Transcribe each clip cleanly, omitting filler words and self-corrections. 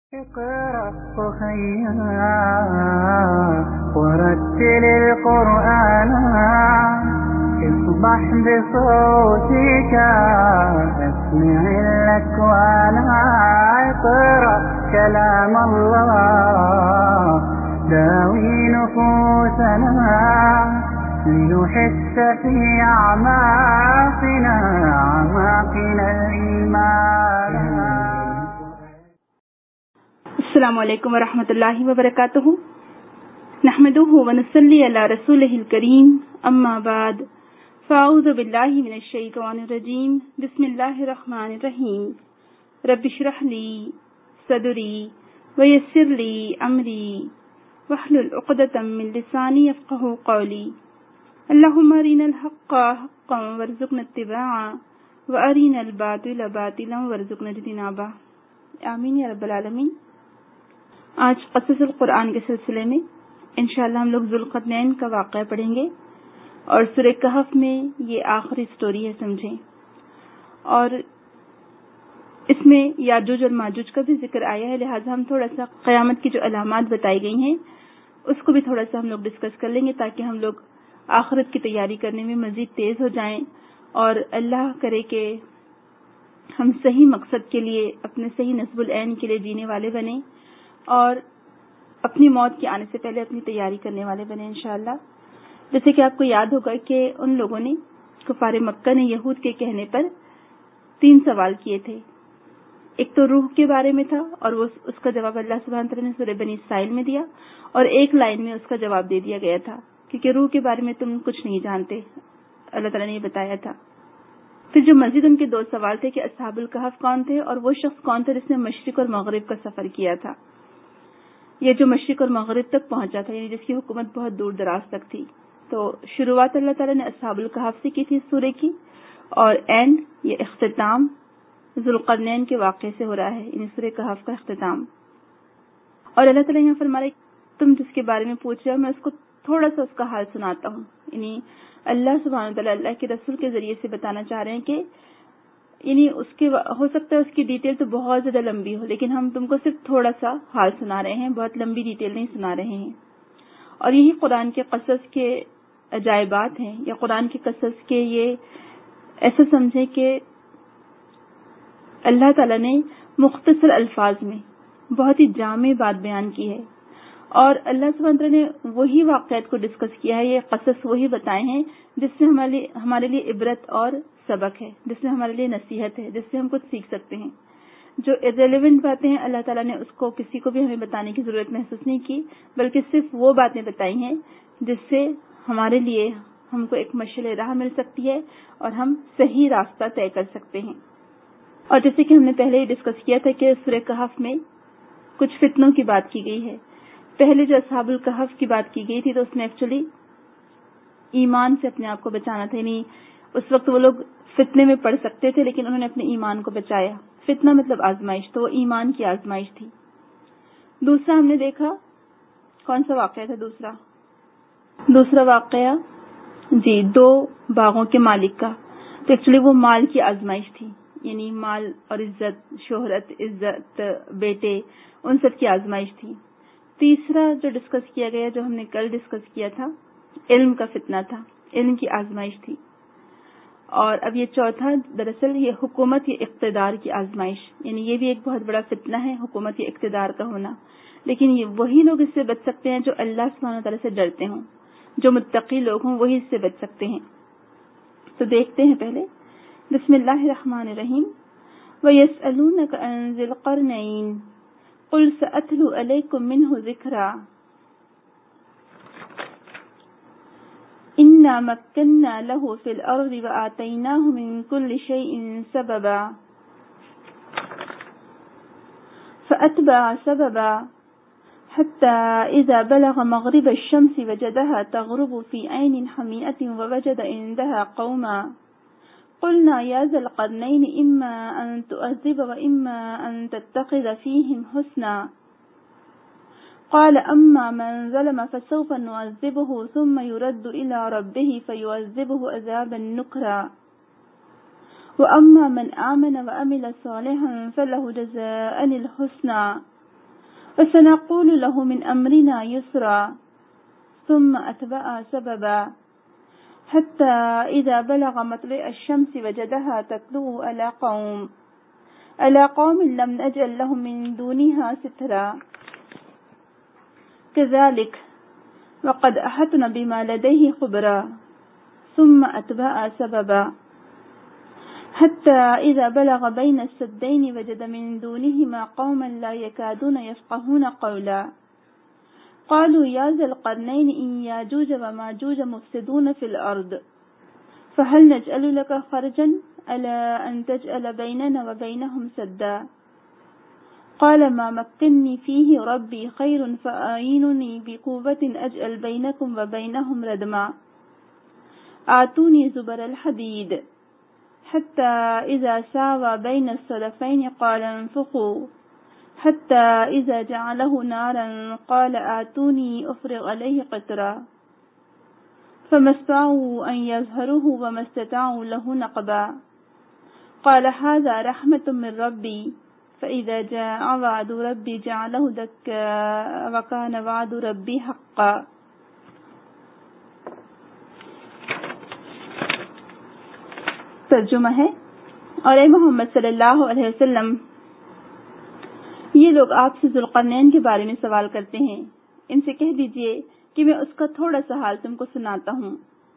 اقرأ أخيا ورتل القرآن اصبح بصوتك اسمع الأكوان. اقرأ كلام الله داوي نفوسنا لنحس في أعماقنا الإيمان. السلام علیکم ورحمۃ اللہ وبرکاتہ. نحمده ونصلی علی رسولہ الکریم، اما بعد فاعوذ باللہ من الشیطان الرجیم. بسم اللہ الرحمن الرحیم. رب اشرح لی صدری ویسر لی امری واحلل عقدۃ من لسانی یفقہوا قولی. اللہم ارنا الحق حقا وارزقنا اتباعہ وارنا الباطل باطلا وارزقنا اجتنابہ. آمین یا رب العالمین. آج قصص القرآن کے سلسلے میں انشاءاللہ ہم لوگ ذوالقرنین کا واقعہ پڑھیں گے، اور سورہ کہف میں یہ آخری سٹوری ہے سمجھیں. اور اس میں یاجوج اور ماجوج کا بھی ذکر آیا ہے، لہٰذا ہم تھوڑا سا قیامت کی جو علامات بتائی گئی ہیں اس کو بھی تھوڑا سا ہم لوگ ڈسکس کر لیں گے، تاکہ ہم لوگ آخرت کی تیاری کرنے میں مزید تیز ہو جائیں، اور اللہ کرے کہ ہم صحیح مقصد کے لیے، اپنے صحیح نصب العین کے لیے جینے والے بنیں، اور اپنی موت کے آنے سے پہلے اپنی تیاری کرنے والے بنے انشاءاللہ. جیسے کہ آپ کو یاد ہوگا کہ ان لوگوں نے، کفار مکہ نے یہود کے کہنے پر 3 سوال کیے تھے. ایک تو روح کے بارے میں تھا، اور اس کا جواب اللہ سبحانہ تعالیٰ نے سورہ بنی اسرائیل میں دیا، اور ایک لائن میں اس کا جواب دے دیا گیا تھا، کیونکہ روح کے بارے میں تم کچھ نہیں جانتے، اللہ تعالیٰ نے یہ بتایا تھا. پھر جو مزید ان کے 2 سوال تھے کہ اصحاب الکہف کون تھے، اور وہ شخص کون تھا جس نے مشرق اور مغرب کا سفر کیا تھا، یہ جو مشرق اور مغرب تک پہنچا تھا، یعنی جس کی حکومت بہت دور دراز تک تھی. تو شروعات اللہ تعالیٰ نے اصحاب الکہف سے کی تھی اس سورے کی، اور اینڈ یہ اختتام ذوالقرنین کے واقعے سے ہو رہا ہے، یعنی سورہ کہف کا اختتام. اور اللہ تعالیٰ یہاں فرما رہے تم جس کے بارے میں پوچھ رہے ہو میں اس کو تھوڑا سا اس کا حال سناتا ہوں. یعنی اللہ سبحانہ تعالیٰ اللہ کے رسول کے ذریعے سے بتانا چاہ رہے ہیں کہ یعنی اس کے ہو سکتا ہے اس کی ڈیٹیل تو بہت زیادہ لمبی ہو، لیکن ہم تم کو صرف تھوڑا سا حال سنا رہے ہیں، بہت لمبی ڈیٹیل نہیں سنا رہے ہیں. اور یہی قرآن کے قصص کے عجائبات ہیں، یا قرآن کے قصص کے یہ ایسا سمجھیں کہ اللہ تعالیٰ نے مختصر الفاظ میں بہت ہی جامع بات بیان کی ہے، اور اللہ سبحانہ تعالیٰ نے وہی واقعات کو ڈسکس کیا ہے، یہ قصص وہی بتائے ہیں جس سے ہمارے لیے عبرت اور سبق ہے، جس میں ہمارے لیے نصیحت ہے، جس سے ہم کچھ سیکھ سکتے ہیں. جو ارریلیونٹ باتیں ہیں اللہ تعالیٰ نے اس کو کسی کو بھی ہمیں بتانے کی ضرورت محسوس نہیں کی، بلکہ صرف وہ باتیں بتائی ہیں جس سے ہمارے لیے ہم کو ایک مشعل راہ مل سکتی ہے اور ہم صحیح راستہ طے کر سکتے ہیں. اور جیسے کہ ہم نے پہلے ہی ڈسکس کیا تھا کہ سورہ کہف میں کچھ فتنوں کی بات کی گئی ہے. پہلے جو اصحاب الکہف کی بات کی گئی تھی تو اس میں ایکچولی ایمان سے اپنے آپ کو بچانا تھا، یعنی اس وقت وہ لوگ فتنے میں پڑ سکتے تھے لیکن انہوں نے اپنے ایمان کو بچایا. فتنہ مطلب آزمائش، تو وہ ایمان کی آزمائش تھی. دوسرا ہم نے دیکھا کون سا واقعہ تھا؟ دوسرا واقعہ 2 باغوں کے مالک کا. تو ایکچولی وہ مال کی آزمائش تھی، یعنی مال اور عزت، شہرت، عزت، بیٹے، ان سب کی آزمائش تھی. تیسرا جو ڈسکس کیا گیا، جو ہم نے کل ڈسکس کیا تھا، علم کا فتنہ تھا، علم کی آزمائش تھی. اور اب یہ چوتھا دراصل یہ حکومت یا اقتدار کی آزمائش، یعنی یہ بھی ایک بہت بڑا فتنہ ہے، حکومت یا اقتدار کا ہونا. لیکن یہ وہی لوگ اس سے بچ سکتے ہیں جو اللہ سبحانہ تعالیٰ سے ڈرتے ہوں، جو متقی لوگ ہوں وہی اس سے بچ سکتے ہیں. تو دیکھتے ہیں پہلے. بسم اللہ الرحمن الرحیم. وَيَسْأَلُونَكَ عَنْ ذِي الْقَرْنَيْنِ قُلْ سَأَتْلُو عَلَيْكُمْ مِنْهُ ذِكْرًا إِنَّا مَكَّنَّا لَهُ فِي الْأَرْضِ وَآتَيْنَاهُ مِنْ كُلِّ شَيْءٍ سَبَبًا فَأَتْبَعَ سَبَبًا حَتَّى إِذَا بَلَغَ مَغْرِبَ الشَّمْسِ وَجَدَهَا تَغْرُبُ فِي عَيْنٍ حَمِيئَةٍ وَوَجَدَ عِندَهَا قَوْمًا قُلْنَا يَا ذَا الْقَرْنَيْنِ إِمَّا أَن تُعَذِّبَ وَإِمَّا أَن تَتَّخِذَ فِيهِمْ حُسْنًا قال أما من ظلم فسوف نعذبه ثم يرد إلى ربه فيعذبه عذابا نكرا وأما من آمن وعمل صالحا فله جزاء الحسنى وسنقول له من أمرنا يسرا ثم أتبع سببا حتى إذا بلغ مطلع الشمس وجدها تطلع على قوم لم نجعل لهم من دونها سترا كذلك وقد أحطنا بما لديه خبرا ثم أتبع سببا حتى إذا بلغ بين السدين وجد من دونهما قوما لا يكادون يفقهون قولا قالوا يا ذا القرنين إن ياجوج وماجوج مفسدون في الأرض فهل نجعل لك خرجا على أن تجعل بيننا وبينهم سدا قال ما مكنني فيه ربي خير فأعينني بقوة أجعل بينكم وبينهم ردما آتوني زبر الحديد حتى إذا ساوى بين الصدفين قال انفخوا حتى إذا جعله نارا قال آتوني أفرغ عليه قطرا فما استطاعوا أن يظهروه وما استطاعوا له نقبا قال هذا رحمة من ربي فإذا جاء وعد ربي جعله دكا وكان وعد ربي حقا. ترجمہ ہے، اور اے محمد صلی اللہ علیہ وسلم، یہ لوگ آپ سے ذوالقرنین کے بارے میں سوال کرتے ہیں، ان سے کہہ دیجئے کہ میں اس کا تھوڑا سا حال تم کو سناتا ہوں۔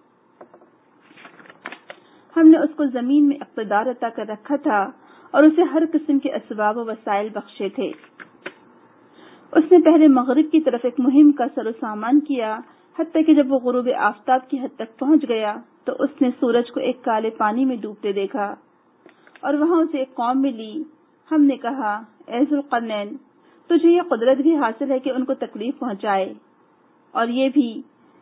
ہم نے اس کو زمین میں اقتدار عطا کر رکھا تھا اور اسے ہر قسم کے اسباب و وسائل بخشے تھے۔ اس نے پہلے مغرب کی طرف ایک مہم کا سر و سامان کیا، حتیٰ کہ جب وہ غروب آفتاب کی حد تک پہنچ گیا تو اس نے سورج کو ایک کالے پانی میں ڈوبتے دیکھا اور وہاں اسے ایک قوم ملی۔ ہم نے کہا، اے ذوالقرنین، تجھے یہ قدرت بھی حاصل ہے کہ ان کو تکلیف پہنچائے اور یہ بھی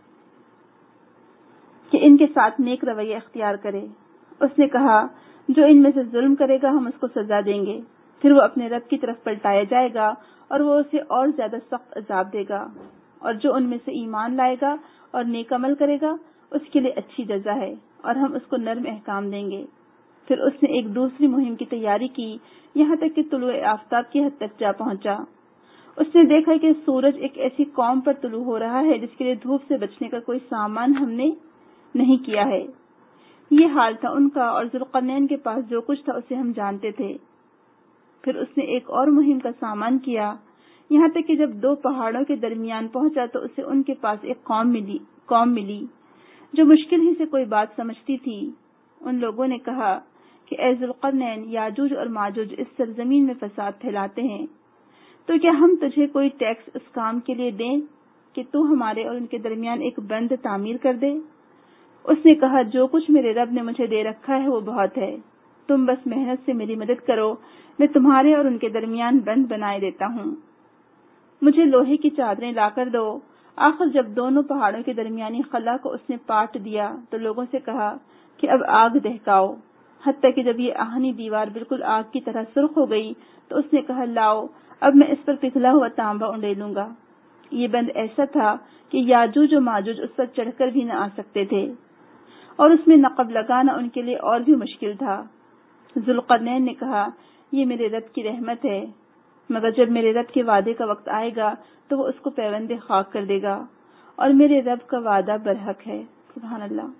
کہ ان کے ساتھ نیک رویہ اختیار کرے۔ اس نے کہا، جو ان میں سے ظلم کرے گا ہم اس کو سزا دیں گے، پھر وہ اپنے رب کی طرف پلٹایا جائے گا اور وہ اسے اور زیادہ سخت عذاب دے گا، اور جو ان میں سے ایمان لائے گا اور نیک عمل کرے گا اس کے لیے اچھی جزا ہے اور ہم اس کو نرم احکام دیں گے۔ پھر اس نے ایک دوسری مہم کی تیاری کی، یہاں تک کہ طلوع آفتاب کی حد تک جا پہنچا۔ اس نے دیکھا کہ سورج ایک ایسی قوم پر طلوع ہو رہا ہے جس کے لیے دھوپ سے بچنے کا کوئی سامان ہم نے نہیں کیا ہے۔ یہ حال تھا ان کا، اور ذوالقرنین کے پاس جو کچھ تھا اسے ہم جانتے تھے۔ پھر اس نے ایک اور مہم کا سامان کیا، یہاں تک کہ جب دو پہاڑوں کے درمیان پہنچا تو اسے ان کے پاس ایک قوم ملی جو مشکل ہی سے کوئی بات سمجھتی تھی۔ ان لوگوں نے کہا کہ اے ذوالقرنین، یاجوج اور ماجوج اس سرزمین میں فساد پھیلاتے ہیں، تو کیا ہم تجھے کوئی ٹیکس اس کام کے لیے دیں کہ تو ہمارے اور ان کے درمیان ایک بند تعمیر کر دے؟ اس نے کہا، جو کچھ میرے رب نے مجھے دے رکھا ہے وہ بہت ہے، تم بس محنت سے میری مدد کرو، میں تمہارے اور ان کے درمیان بند بنائے دیتا ہوں۔ مجھے لوہے کی چادریں لا کر دو۔ آخر جب دونوں پہاڑوں کے درمیانی خلا کو اس نے پاٹ دیا تو لوگوں سے کہا کہ اب آگ دہکاؤ، حتیٰ کہ جب یہ آہنی دیوار بالکل آگ کی طرح سرخ ہو گئی تو اس نے کہا، لاؤ اب میں اس پر پگھلا ہوا تانبا انڈیلوں گا۔ یہ بند ایسا تھا کہ یاجوج و ماجوج اس پر چڑھ کر بھی نہ آ سکتے تھے، اور اس میں نقب لگانا ان کے لیے اور بھی مشکل تھا۔ ذوالقرنین نے کہا، یہ میرے رب کی رحمت ہے، مگر جب میرے رب کے وعدے کا وقت آئے گا تو وہ اس کو پیوند خاک کر دے گا، اور میرے رب کا وعدہ برحق ہے۔ سبحان اللہ۔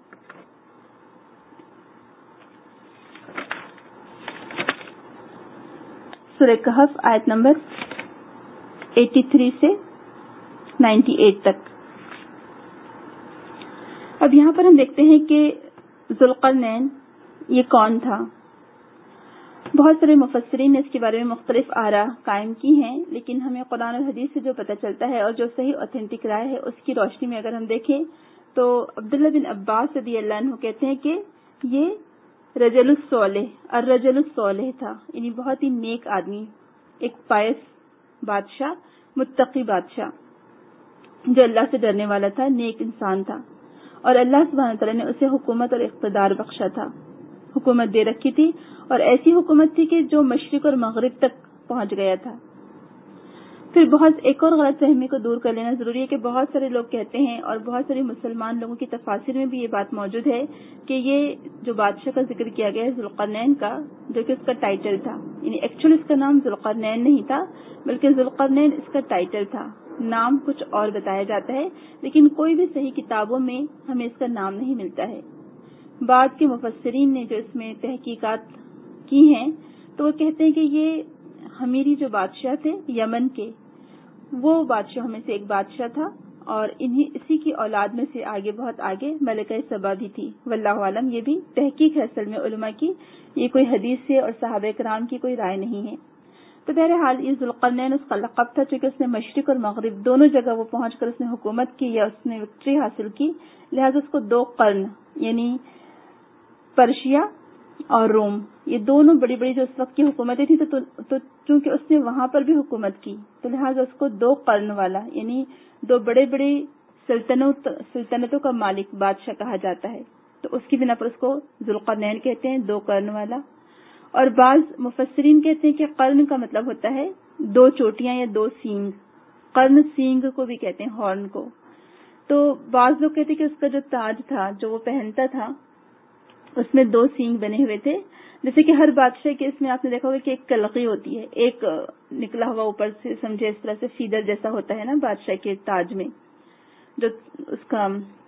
سورہ کہف آیت نمبر 83 سے 98 تک۔ اب یہاں پر ہم دیکھتے ہیں کہ ذوالقرنین یہ کون تھا۔ بہت سارے مفسرین نے اس کے بارے میں مختلف آراء قائم کی ہیں، لیکن ہمیں قرآن اور حدیث سے جو پتہ چلتا ہے اور جو صحیح اوتھینٹک رائے ہے اس کی روشنی میں اگر ہم دیکھیں تو عبداللہ بن عباس رضی اللہ عنہ کہتے ہیں کہ یہ رجل الصالح تھا، یعنی بہت ہی نیک آدمی، ایک پائس بادشاہ، متقی بادشاہ جو اللہ سے ڈرنے والا تھا، نیک انسان تھا، اور اللہ سبحانہ وتعالی نے اسے حکومت اور اقتدار بخشا تھا، حکومت دے رکھی تھی، اور ایسی حکومت تھی کہ جو مشرق اور مغرب تک پہنچ گیا تھا۔ پھر ایک اور غلط فہمی کو دور کر لینا ضروری ہے کہ بہت سارے لوگ کہتے ہیں، اور بہت سارے مسلمان لوگوں کی تفاسیر میں بھی یہ بات موجود ہے کہ یہ جو بادشاہ کا ذکر کیا گیا ہے ذوالقرنین کا، جو کہ اس کا ٹائٹل تھا، یعنی ایکچولی اس کا نام ذوالقرنین نہیں تھا، بلکہ ذوالقرنین اس کا ٹائٹل تھا، نام کچھ اور بتایا جاتا ہے، لیکن کوئی بھی صحیح کتابوں میں ہمیں اس کا نام نہیں ملتا ہے۔ بعد کے مفسرین نے جو اس میں تحقیقات کی ہیں تو وہ کہتے ہیں کہ یہ حمیری جو بادشاہ تھے یمن کے، وہ بادشاہوں میں سے ایک بادشاہ تھا، اور اسی کی اولاد میں سے بہت آگے ملکہ سبا بھی تھی۔ واللہ عالم، یہ بھی تحقیق ہے اصل میں علماء کی، یہ کوئی حدیث سے اور صحابہ کرام کی کوئی رائے نہیں ہے۔ تو بہرحال یہ ذوالقرنین اس کا لقب تھا، چونکہ اس نے مشرق اور مغرب دونوں جگہ وہ پہنچ کر اس نے حکومت کی یا اس نے وکٹری حاصل کی، لہذا اس کو 2 قرن یعنی پرشیا اور روم، یہ دونوں بڑی بڑی جو اس وقت کی حکومتیں تھیں، تو چونکہ اس نے وہاں پر بھی حکومت کی تو لہذا اس کو 2 قرن والا یعنی 2 بڑے بڑے سلطنتوں کا مالک بادشاہ کہا جاتا ہے، تو اس کی بنا پر اس کو ذوالقرنین کہتے ہیں، 2 قرن والا۔ اور بعض مفسرین کہتے ہیں کہ قرن کا مطلب ہوتا ہے 2 چوٹیاں یا 2 سینگ، قرن سینگ کو بھی کہتے ہیں، ہارن کو۔ تو بعض لوگ کہتے ہیں کہ اس کا جو تاج تھا جو وہ پہنتا تھا اس میں 2 سینگ بنے ہوئے تھے، جیسے کہ ہر بادشاہ کے اس میں آپ نے دیکھا ہوگا کہ ایک کلقی ہوتی ہے، ایک نکلا ہوا اوپر سے، سمجھے اس طرح سے فیدر جیسا ہوتا ہے نا بادشاہ کے تاج میں، جو اس کا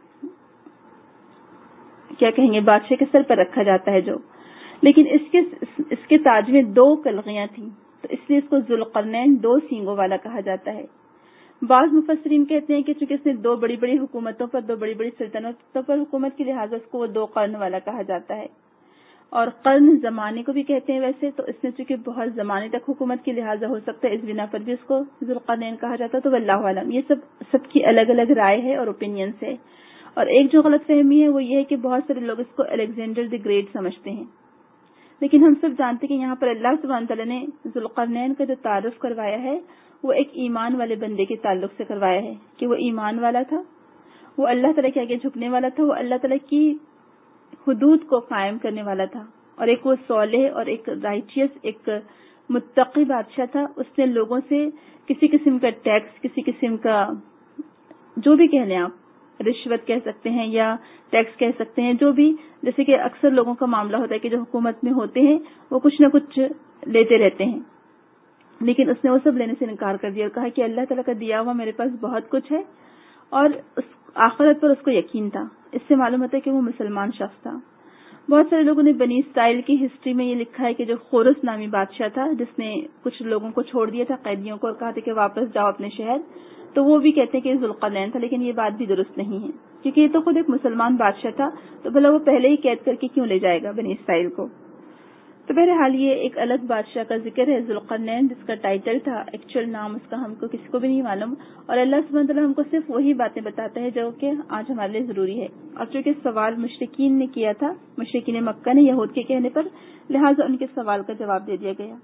کیا کہیں گے بادشاہ کے سر پر رکھا جاتا ہے جو، لیکن اس کے تاج میں 2 کلقیاں تھیں، تو اس لیے اس کو ذوالقرنین 2 سینگوں والا کہا جاتا ہے۔ بعض مفسرین کہتے ہیں کہ چونکہ اس نے 2 بڑی بڑی حکومتوں پر 2 بڑی بڑی سلطنتوں پر حکومت کی، لہٰذا اس کو وہ 2 قرن والا کہا جاتا ہے۔ اور قرن زمانے کو بھی کہتے ہیں ویسے، تو اس نے چونکہ بہت زمانے تک حکومت کی، لہٰذا ہو سکتا ہے اس بنا پر بھی اس کو ذوالقرنین کہا جاتا ہے۔ تو واللہ عالم، یہ سب کی الگ الگ رائے ہے اور اوپینینس ہے۔ اور ایک جو غلط فہمی ہے وہ یہ ہے کہ بہت سارے لوگ اس کو الیگزینڈر دی گریٹ سمجھتے ہیں، لیکن ہم سب جانتے ہیں کہ یہاں پر اللہ سبحانہ تعالیٰ نے ذوالقرنین کا جو تعارف کروایا ہے وہ ایک ایمان والے بندے کے تعلق سے کروایا ہے، کہ وہ ایمان والا تھا، وہ اللہ تعالیٰ کے آگے جھکنے والا تھا، وہ اللہ تعالیٰ کی حدود کو قائم کرنے والا تھا، اور ایک وہ صالح اور ایک رائچیس، ایک متقی بادشاہ تھا۔ اس نے لوگوں سے کسی قسم کا ٹیکس، کسی قسم کا جو بھی کہہ لیں آپ، رشوت کہہ سکتے ہیں یا ٹیکس کہہ سکتے ہیں، جو بھی، جیسے کہ اکثر لوگوں کا معاملہ ہوتا ہے کہ جو حکومت میں ہوتے ہیں وہ کچھ نہ کچھ لیتے رہتے ہیں، لیکن اس نے وہ سب لینے سے انکار کر دیا اور کہا کہ اللہ تعالیٰ کا دیا ہوا میرے پاس بہت کچھ ہے، اور اس آخرت پر اس کو یقین تھا۔ اس سے معلوم ہوتا ہے کہ وہ مسلمان شخص تھا۔ بہت سارے لوگوں نے بنی اسرائیل کی ہسٹری میں یہ لکھا ہے کہ جو خورس نامی بادشاہ تھا جس نے کچھ لوگوں کو چھوڑ دیا تھا، قیدیوں کو، اور کہا تھا کہ واپس جاؤ اپنے شہر، تو وہ بھی کہتے ہیں کہ یہ ذوالقرنین تھا، لیکن یہ بات بھی درست نہیں ہے، کیونکہ یہ تو خود ایک مسلمان بادشاہ تھا، تو بھلا وہ پہلے ہی قید کر کے کیوں لے جائے گا بنی اسرائیل کو۔ تو بہرحال یہ ایک الگ بادشاہ کا ذکر ہے ذوالقرنین، جس کا ٹائٹل تھا، ایکچوئل نام اس کا ہم کو کسی کو بھی نہیں معلوم، اور اللہ سبحانہ تعالیٰ ہم کو صرف وہی باتیں بتاتا ہے جو کہ آج ہمارے لیے ضروری ہے۔ اور چونکہ سوال مشرکین نے کیا تھا، مشرکین مکہ نے یہود کے کہنے پر، لہٰذا ان کے سوال کا جواب دے دیا گیا۔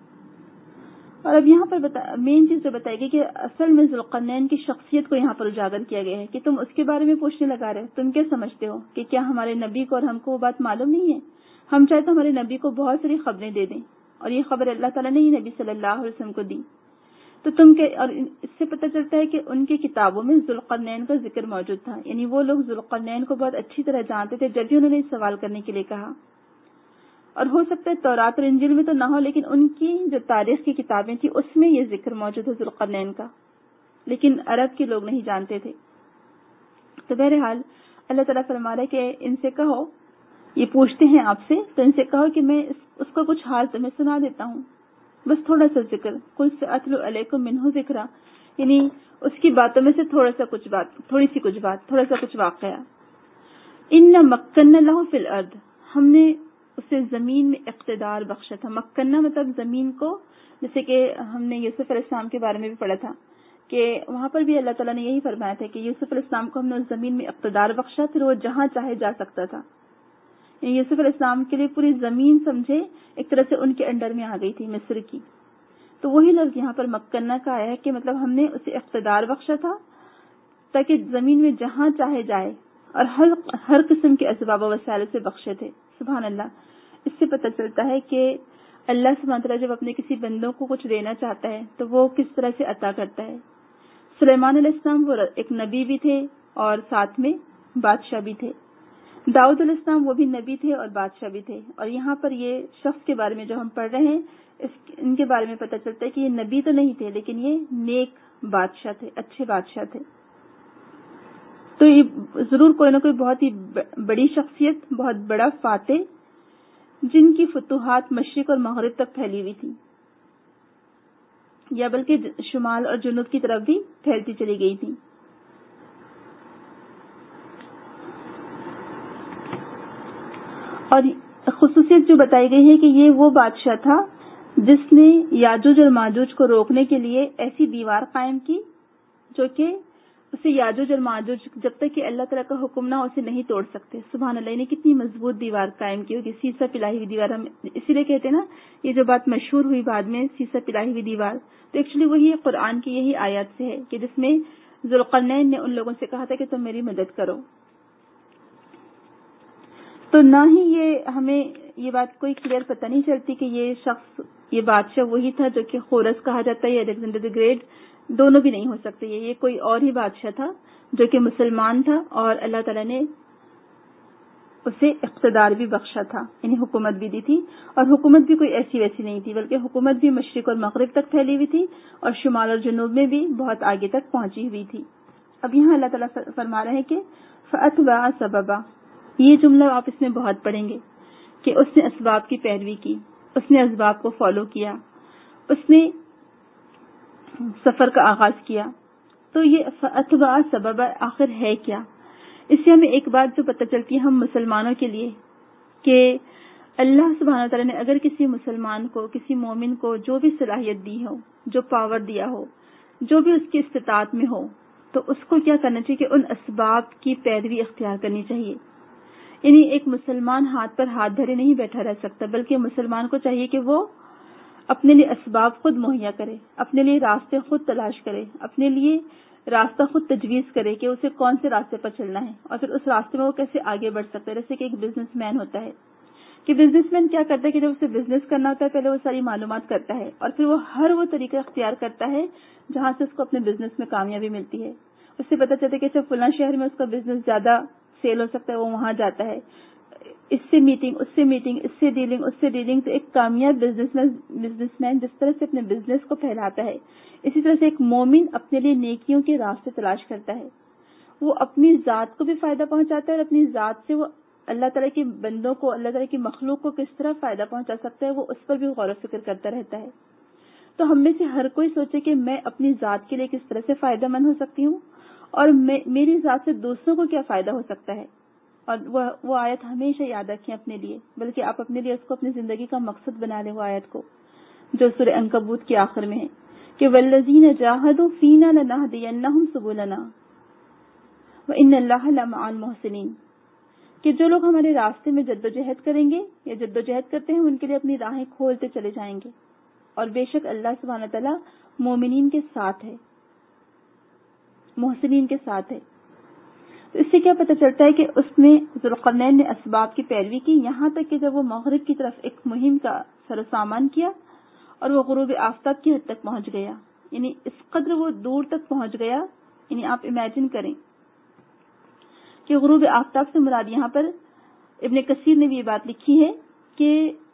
اور اب یہاں پر مین چیز جو بتائی گئی کہ اصل میں ذوالقرنین کی شخصیت کو یہاں پر اجاگر کیا گیا ہے کہ تم اس کے بارے میں پوچھنے لگا رہے، تم کیا سمجھتے ہو کہ کیا ہمارے نبی کو اور ہم کو وہ بات معلوم نہیں ہے؟ ہم چاہے تو ہمارے نبی کو بہت ساری خبریں دے دیں، اور یہ خبر اللہ تعالیٰ نے ہی نبی صلی اللہ علیہ وسلم کو دی، تو اور اس سے پتہ چلتا ہے کہ ان کی کتابوں میں ذوالقرنین کا ذکر موجود تھا، یعنی وہ لوگ ذوالقرنین کو بہت اچھی طرح جانتے تھے، جب بھی انہوں نے سوال کرنے کے لیے کہا۔ اور ہو سکتا ہے تورات اور انجیل میں تو نہ ہو، لیکن ان کی جو تاریخ کی کتابیں تھیں اس میں یہ ذکر موجود ہے ذوالقرنین کا، لیکن عرب کے لوگ نہیں جانتے تھے۔ تو بہرحال اللہ تعالیٰ فرما رہا ہے کہ ان سے کہو، یہ پوچھتے ہیں آپ سے تو ان سے کہو کہ میں اس کا کچھ حال تمہیں سنا دیتا ہوں، بس تھوڑا سا ذکر، قل سأتلو علیکم منہ ذکرا، یعنی اس کی باتوں میں سے تھوڑا سا کچھ واقعہ۔ ان مکننا لہ فی الارض، ہم نے اسے زمین میں اقتدار بخشا تھا۔ مکننا مطلب زمین کو، جیسے کہ ہم نے یوسف علیہ السلام کے بارے میں بھی پڑھا تھا کہ وہاں پر بھی اللہ تعالیٰ نے یہی فرمایا تھا کہ یوسف علیہ السلام کو ہم نے اس زمین میں اقتدار بخشا، پھر وہ جہاں چاہے جا سکتا تھا۔ یوسف علیہ السلام کے لیے پوری زمین سمجھے ایک طرح سے ان کے انڈر میں آ گئی تھی، مصر کی۔ تو وہی لفظ یہاں پر مکننا کا آیا ہے کہ مطلب ہم نے اسے اقتدار بخشا تھا تاکہ زمین میں جہاں چاہے جائے، اور ہر قسم کے اسباب و وسائل سے بخشے تھے۔ سبحان اللہ۔ اس سے پتہ چلتا ہے کہ اللہ سبحانہ وتعالیٰ جب اپنے کسی بندوں کو کچھ دینا چاہتا ہے تو وہ کس طرح سے عطا کرتا ہے۔ سلیمان علیہ السلام وہ ایک نبی بھی تھے اور ساتھ میں بادشاہ بھی تھے۔ داؤد علیہ السلام وہ بھی نبی تھے اور بادشاہ بھی تھے، اور یہاں پر یہ شخص کے بارے میں جو ہم پڑھ رہے ہیں ان کے بارے میں پتہ چلتا ہے کہ یہ نبی تو نہیں تھے لیکن یہ نیک بادشاہ تھے، اچھے بادشاہ تھے. تو یہ ضرور کوئی نہ کوئی بہت ہی بڑی شخصیت، بہت بڑا فاتح، جن کی فتوحات مشرق اور مغرب تک پھیلی ہوئی تھی، یا بلکہ شمال اور جنوب کی طرف بھی پھیلتی چلی گئی تھی. اور خصوصیت جو بتائی گئی ہے کہ یہ وہ بادشاہ تھا جس نے یاجوج اور ماجوج کو روکنے کے لیے ایسی دیوار قائم کی جو کہ اسے یاجوج اور ماجوج جب تک کہ اللہ تعالیٰ کا حکم نہ اسے نہیں توڑ سکتے. سبحان اللہ، نے کتنی مضبوط دیوار قائم کی ہوگی، سیسا پلائی ہوئی دیوار. ہم اسی لیے کہتے ہیں نا، یہ جو بات مشہور ہوئی بعد میں، سیسا پلائی ہوئی دیوار، تو ایکچولی وہی قرآن کی یہی آیات سے ہے کہ جس میں ذوالقرنین نے ان لوگوں سے کہا تھا کہ تم میری مدد کرو. تو نہ ہی یہ ہمیں یہ بات کوئی کلیئر پتہ نہیں چلتی کہ یہ شخص، یہ بادشاہ وہی تھا جو کہ خورس کہا جاتا ہے یا الیگزینڈر دی گریٹ، دونوں بھی نہیں ہو سکتے. یہ کوئی اور ہی بادشاہ تھا جو کہ مسلمان تھا اور اللہ تعالیٰ نے اسے اقتدار بھی بخشا تھا، یعنی حکومت بھی دی تھی. اور حکومت بھی کوئی ایسی ویسی نہیں تھی، بلکہ حکومت بھی مشرق اور مغرب تک پھیلی ہوئی تھی اور شمال اور جنوب میں بھی بہت آگے تک پہنچی ہوئی تھی. اب یہاں اللہ تعالیٰ فرما رہے ہیں کہ فَأَتْبَعَ سَبَبًا، یہ جملہ آپ اس میں بہت پڑھیں گے کہ اس نے اسباب کی پیروی کی، اس نے اسباب کو فالو کیا، اس نے سفر کا آغاز کیا. تو یہ فَأَتْبَعَ سَبَبًا آخر ہے کیا؟ اس سے ہمیں ایک بات جو پتہ چلتی ہے ہم مسلمانوں کے لیے کہ اللہ سبحانہ وتعالیٰ نے اگر کسی مسلمان کو، کسی مومن کو جو بھی صلاحیت دی ہو، جو پاور دیا ہو، جو بھی اس کی استطاعت میں ہو، تو اس کو کیا کرنا چاہیے کہ ان اسباب کی پیروی اختیار کرنی چاہیے. یعنی ایک مسلمان ہاتھ پر ہاتھ دھرے نہیں بیٹھا رہ سکتا، بلکہ مسلمان کو چاہیے کہ وہ اپنے لیے اسباب خود مہیا کرے، اپنے لیے راستے خود تلاش کرے، اپنے لیے راستہ خود تجویز کرے کہ اسے کون سے راستے پر چلنا ہے اور پھر اس راستے میں وہ کیسے آگے بڑھ سکتا ہے. جیسے کہ ایک بزنس مین ہوتا ہے کہ بزنس مین کیا کرتا ہے کہ جب اسے بزنس کرنا ہوتا ہے پہلے وہ ساری معلومات کرتا ہے اور پھر وہ ہر وہ طریقہ اختیار کرتا ہے جہاں سے اس کو اپنے بزنس میں کامیابی ملتی ہے. اس سے پتہ چلتا ہے کہ اچھا فلاں شہر میں اس کا بزنس زیادہ سیل ہو سکتا ہے، وہ وہاں جاتا ہے، اس سے میٹنگ، اس سے میٹنگ، اس سے ڈیلنگ، اس سے ڈیلنگ. تو ایک کامیاب بزنس مین جس طرح سے اپنے بزنس کو پھیلاتا ہے، اسی طرح سے ایک مومن اپنے لیے نیکیوں کے راستے تلاش کرتا ہے. وہ اپنی ذات کو بھی فائدہ پہنچاتا ہے اور اپنی ذات سے وہ اللہ تعالیٰ کے بندوں کو، اللہ تعالیٰ کی مخلوق کو کس طرح فائدہ پہنچا سکتا ہے، وہ اس پر بھی غور و فکر کرتا رہتا ہے. تو ہم میں سے ہر کوئی سوچے کہ میں اپنی ذات کے لیے کس طرح سے فائدہ مند ہو سکتی ہوں اور میری ذات سے دوسروں کو کیا فائدہ ہو سکتا ہے. اور وہ آیت ہمیشہ یاد رکھیں اپنے لیے، بلکہ آپ اپنے لیے اس کو اپنی زندگی کا مقصد بنا لیں. وہ آیت کو جو سورہ عنکبوت کے آخر میں ہے کہ والذین جاہدوا فینا لنہدینہم سبلنا وان اللہ لمع المحسنین، کہ جو لوگ ہمارے راستے میں جدوجہد کریں گے یا جدوجہد کرتے ہیں ان کے لیے اپنی راہیں کھولتے چلے جائیں گے، اور بے شک اللہ سبحانہ تعالیٰ مومنین کے ساتھ ہے، محسنین کے ساتھ ہے. تو اس سے کیا پتہ چلتا ہے کہ اس میں ذوالقرنین نے اسباب کی پیروی کی، یہاں تک کہ جب وہ مغرب کی طرف ایک مہم کا سر و سامان کیا اور وہ غروب آفتاب کی حد تک پہنچ گیا، یعنی اس قدر وہ دور تک پہنچ گیا. یعنی آپ امیجن کریں کہ غروب آفتاب سے مراد یہاں پر ابن کثیر نے بھی یہ بات لکھی ہے کہ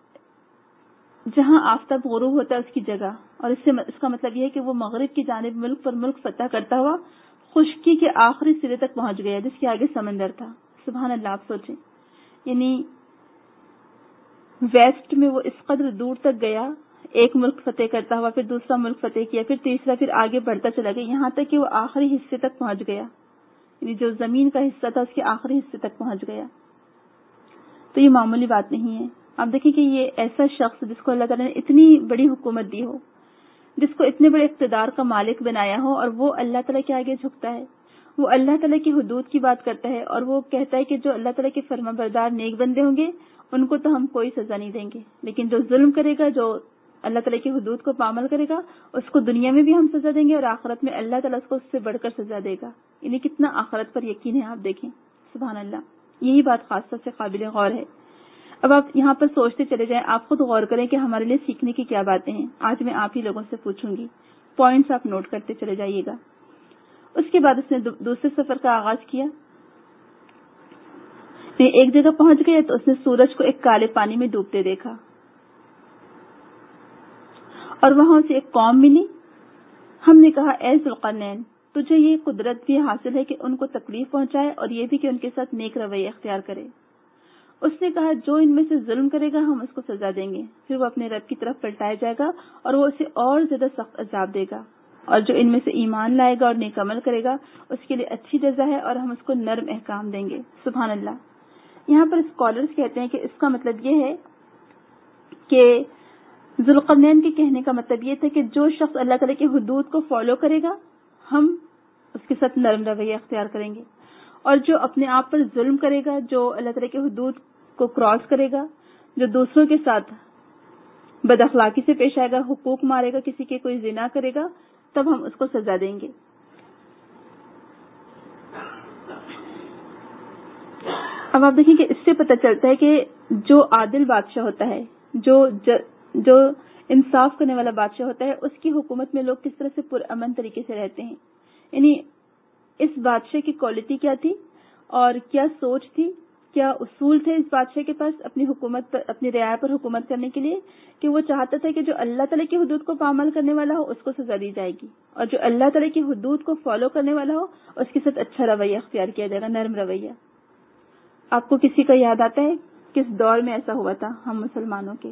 جہاں آفتاب غروب ہوتا ہے اس کی جگہ، اور اس کا مطلب یہ ہے کہ وہ مغرب کی جانب ملک پر ملک فتح کرتا ہوا خشکی کے آخری سرے تک پہنچ گیا جس کے آگے سمندر تھا. سبحان اللہ، آپ سوچیں، یعنی ویسٹ میں وہ اس قدر دور تک گیا، ایک ملک فتح کرتا ہوا، پھر دوسرا ملک فتح کیا، پھر تیسرا، پھر آگے بڑھتا چلا گیا یہاں تک کہ وہ آخری حصے تک پہنچ گیا، یعنی جو زمین کا حصہ تھا اس کے آخری حصے تک پہنچ گیا. تو یہ معمولی بات نہیں ہے. آپ دیکھیں کہ یہ ایسا شخص جس کو اللہ تعالیٰ نے اتنی بڑی حکومت دی ہو، جس کو اتنے بڑے اقتدار کا مالک بنایا ہو، اور وہ اللہ تعالیٰ کے آگے جھکتا ہے، وہ اللہ تعالیٰ کی حدود کی بات کرتا ہے اور وہ کہتا ہے کہ جو اللہ تعالیٰ کے فرما بردار نیک بندے ہوں گے ان کو تو ہم کوئی سزا نہیں دیں گے، لیکن جو ظلم کرے گا، جو اللہ تعالیٰ کی حدود کو پامال کرے گا، اس کو دنیا میں بھی ہم سزا دیں گے اور آخرت میں اللہ تعالیٰ اس کو اس سے بڑھ کر سزا دے گا. یعنی کتنا آخرت پر یقین ہے، آپ دیکھیں. سبحان اللہ، یہی بات خاص طور سے قابل غور ہے. اب آپ یہاں پر سوچتے چلے جائیں، آپ خود غور کریں کہ ہمارے لیے سیکھنے کی کیا باتیں ہیں. آج میں آپ ہی لوگوں سے پوچھوں گی، پوائنٹس آپ نوٹ کرتے چلے جائیے گا. اس کے بعد اس نے دوسرے سفر کا آغاز کیا. ایک جگہ پہنچ گیا تو اس نے سورج کو ایک کالے پانی میں ڈوبتے دیکھا. اور وہاں اسے ایک قوم ملی. ہم نے کہا اے ذوالقرنین تجھے یہ قدرت بھی حاصل ہے کہ ان کو تکلیف پہنچائے اور یہ بھی کہ ان کے ساتھ نیک رویہ اختیار کرے. اس نے کہا جو ان میں سے ظلم کرے گا ہم اس کو سزا دیں گے, پھر وہ اپنے رب کی طرف پلٹایا جائے گا اور وہ اسے اور زیادہ سخت عذاب دے گا, اور جو ان میں سے ایمان لائے گا اور نیک عمل کرے گا اس کے لیے اچھی جزا ہے اور ہم اس کو نرم احکام دیں گے. سبحان اللہ. یہاں پر اسکالرز کہتے ہیں کہ اس کا مطلب یہ ہے کہ ذوالقرنین کے کہنے کا مطلب یہ تھا کہ جو شخص اللہ تعالیٰ کی حدود کو فالو کرے گا ہم اس کے ساتھ نرم رویہ اختیار کریں گے, اور جو اپنے آپ پر ظلم کرے گا, جو اللہ تعالیٰ کی حدود کو کراس کرے گا, جو دوسروں کے ساتھ بد اخلاقی سے پیش آئے گا, حقوق مارے گا, کسی کے کوئی زنا کرے گا, تب ہم اس کو سزا دیں گے. اب آپ دیکھیں کہ اس سے پتہ چلتا ہے کہ جو عادل بادشاہ ہوتا ہے, جو انصاف کرنے والا بادشاہ ہوتا ہے, اس کی حکومت میں لوگ کس طرح سے پرامن طریقے سے رہتے ہیں. یعنی اس بادشاہ کی کوالٹی کیا تھی اور کیا سوچ تھی, کیا اصول تھے اس بادشاہ کے پاس اپنی حکومت پر, اپنی رعایا پر حکومت کرنے کے لیے, کہ وہ چاہتا تھا کہ جو اللہ تعالیٰ کی حدود کو پامال کرنے والا ہو اس کو سزا دی جائے گی, اور جو اللہ تعالیٰ کی حدود کو فالو کرنے والا ہو اس کے ساتھ اچھا رویہ اختیار کیا جائے گا, نرم رویہ. آپ کو کسی کا یاد آتا ہے کس دور میں ایسا ہوا تھا ہم مسلمانوں کے؟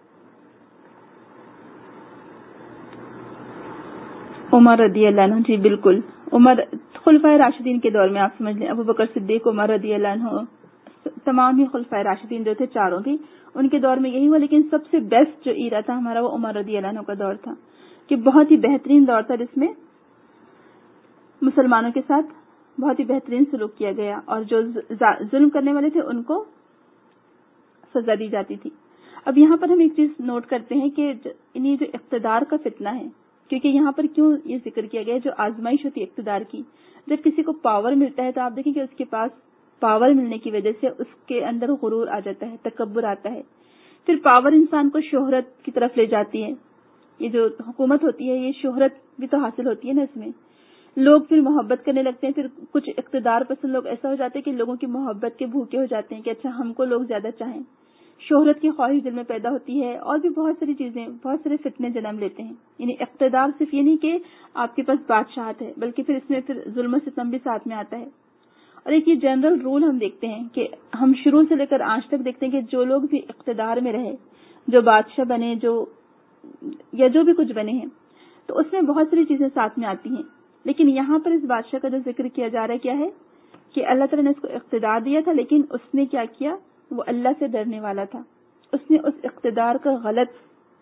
عمر رضی اللہ عنہ. جی بالکل, عمر خلفائے راشدین کے دور میں آپ سمجھ لیں, ابو بکر صدیق, عمر رضی اللہ عنہ, تمام ہی خلفائے راشدین جو تھے چاروں تھی ان کے دور میں یہی ہوا. لیکن سب سے بیسٹ جو ایرا تھا ہمارا وہ عمر رضی اللہ عنہ کا دور تھا, کہ بہت ہی بہترین دور تھا جس میں مسلمانوں کے ساتھ بہت ہی بہترین سلوک کیا گیا, اور جو ظلم کرنے والے تھے ان کو سزا دی جاتی تھی. اب یہاں پر ہم ایک چیز نوٹ کرتے ہیں کہ انہیں جو اقتدار کا فتنہ ہے, کیونکہ یہاں پر کیوں یہ ذکر کیا گیا ہے, جو آزمائش ہوتی ہے اقتدار کی, جب کسی کو پاور ملتا ہے تو آپ دیکھیں کہ اس کے پاس پاور ملنے کی وجہ سے اس کے اندر غرور آ جاتا ہے, تکبر آتا ہے. پھر پاور انسان کو شہرت کی طرف لے جاتی ہے. یہ جو حکومت ہوتی ہے یہ شہرت بھی تو حاصل ہوتی ہے نا, اس میں لوگ پھر محبت کرنے لگتے ہیں. پھر کچھ اقتدار پسند لوگ ایسا ہو جاتے ہیں کہ لوگوں کی محبت کے بھوکے ہو جاتے ہیں کہ اچھا ہم کو لوگ زیادہ چاہیں. شہرت کی خواہش دل میں پیدا ہوتی ہے, اور بھی بہت ساری چیزیں, بہت سارے فتنے جنم لیتے ہیں. یعنی اقتدار صرف یہ نہیں کہ آپ کے پاس بادشاہت ہے, بلکہ پھر اس میں پھر ظلم و ستم بھی ساتھ میں آتا ہے. اور ایک یہ جنرل رول ہم دیکھتے ہیں کہ ہم شروع سے لے کر آج تک دیکھتے ہیں کہ جو لوگ بھی اقتدار میں رہے, جو بادشاہ بنے, یا جو بھی کچھ بنے ہیں, تو اس میں بہت ساری چیزیں ساتھ میں آتی ہیں. لیکن یہاں پر اس بادشاہ کا جو ذکر کیا جا رہا ہے کیا ہے کہ اللہ تعالیٰ نے اس کو اقتدار دیا تھا, لیکن اس نے کیا کیا, وہ اللہ سے ڈرنے والا تھا. اس نے اس اقتدار کا غلط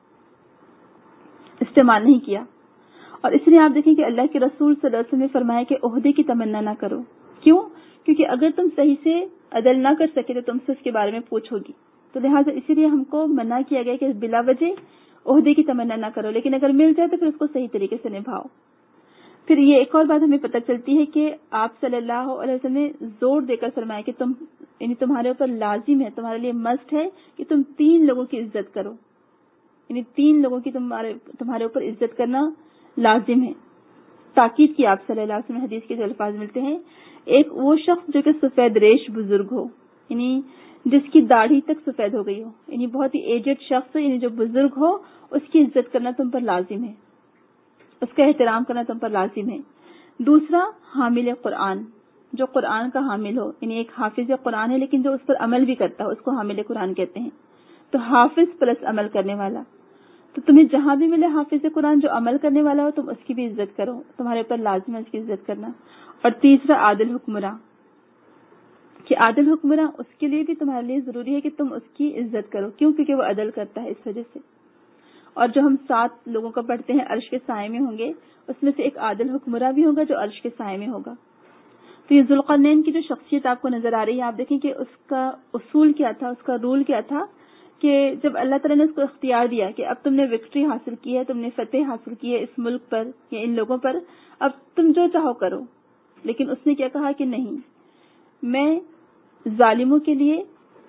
استعمال نہیں کیا. اور اس لیے آپ دیکھیں کہ اللہ کے رسول صلی اللہ علیہ وسلم نے فرمایا کہ عہدے کی تمنا نہ کرو. کیوں؟ کیونکہ اگر تم صحیح سے عدل نہ کر سکے تو تم سے اس کے بارے میں پوچھو گی. تو لہٰذا اسی لیے ہم کو منع کیا گیا کہ بلا وجہ عہدے کی تمنا نہ کرو, لیکن اگر مل جائے تو پھر اس کو صحیح طریقے سے نبھاؤ. پھر یہ ایک اور بات ہمیں پتہ چلتی ہے کہ آپ صلی اللہ علیہ وسلم نے زور دے کر فرمایا کہ تم, یعنی تمہارے اوپر لازم ہے, تمہارے لیے مسٹ ہے کہ تم 3 لوگوں کی عزت کرو. یعنی 3 لوگوں کی تمہارے اوپر عزت کرنا لازم ہے. تاکید کی آپ صلی اللہ علیہ وسلم حدیث کے جو الفاظ ملتے ہیں, ایک وہ شخص جو کہ سفید ریش بزرگ ہو, یعنی جس کی داڑھی تک سفید ہو گئی ہو, یعنی بہت ہی ایجڈ شخص, یعنی جو بزرگ ہو, اس کی عزت کرنا تم پر لازم ہے, اس کا احترام کرنا تم پر لازم ہے. دوسرا, حامل قرآن, جو قرآن کا حامل ہو, یعنی ایک حافظ قرآن ہے لیکن جو اس پر عمل بھی کرتا ہو, اس کو حامل قرآن کہتے ہیں. تو حافظ پلس عمل کرنے والا, تو تمہیں جہاں بھی ملے حافظ قرآن جو عمل کرنے والا ہو, تم اس کی بھی عزت کرو, تمہارے اوپر لازم ہے اس کی عزت کرنا. اور تیسرا, عادل حکمراں, کہ عادل حکمراں اس کے لیے بھی تمہارے لیے ضروری ہے کہ تم اس کی عزت کرو. کیوں؟ کیونکہ وہ عدل کرتا ہے, اس وجہ سے. اور جو ہم 7 لوگوں کا پڑھتے ہیں عرش کے سائے میں ہوں گے, اس میں سے ایک عادل حکمراں بھی ہوگا جو عرش کے سائے میں ہوگا. تو یہ ذوالقرنین کی جو شخصیت آپ کو نظر آ رہی ہے, آپ دیکھیں کہ اس کا اصول کیا تھا, اس کا رول کیا تھا, کہ جب اللہ تعالیٰ نے اس کو اختیار دیا کہ اب تم نے وکٹری حاصل کی ہے, تم نے فتح حاصل کی ہے اس ملک پر یا ان لوگوں پر, اب تم جو چاہو کرو. لیکن اس نے کیا کہا کہ نہیں, میں ظالموں کے لیے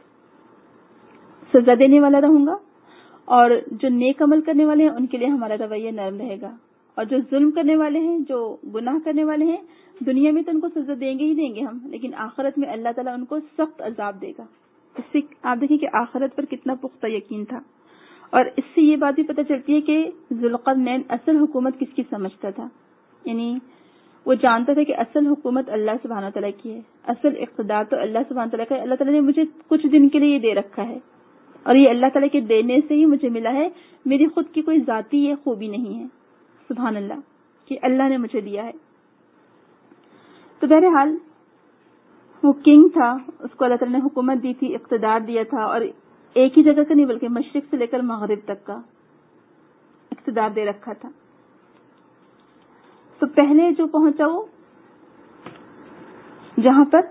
سزا دینے والا رہوں گا, اور جو نیک عمل کرنے والے ہیں ان کے لیے ہمارا رویہ نرم رہے گا, اور جو ظلم کرنے والے ہیں, جو گناہ کرنے والے ہیں, دنیا میں تو ان کو سزا دیں گے ہی دیں گے ہم, لیکن آخرت میں اللہ تعالیٰ ان کو سخت عذاب دے گا. اس سے آپ دیکھیں کہ آخرت پر کتنا پختہ یقین تھا. اور اس سے یہ بات بھی پتہ چلتی ہے کہ ذوالقرنین اصل حکومت کس کی سمجھتا تھا. یعنی وہ جانتا تھا کہ اصل حکومت اللہ سبحانہ تعالیٰ کی ہے, اصل اقتدار تو اللہ سبحانہ تعالیٰ کا ہے. اللہ تعالیٰ نے مجھے کچھ دن کے لیے یہ دے رکھا ہے اور یہ اللہ تعالیٰ کے دینے سے ہی مجھے ملا ہے, میری خود کی کوئی ذاتی یہ خوبی نہیں ہے. سبحان اللہ کہ اللہ نے مجھے دیا ہے. تو بہرحال وہ کنگ تھا, اس کو اللہ تعالیٰ نے حکومت دی تھی, اقتدار دیا تھا, اور ایک ہی جگہ کا نہیں بلکہ مشرق سے لے کر مغرب تک کا اقتدار دے رکھا تھا. تو پہلے جو پہنچا وہ جہاں پر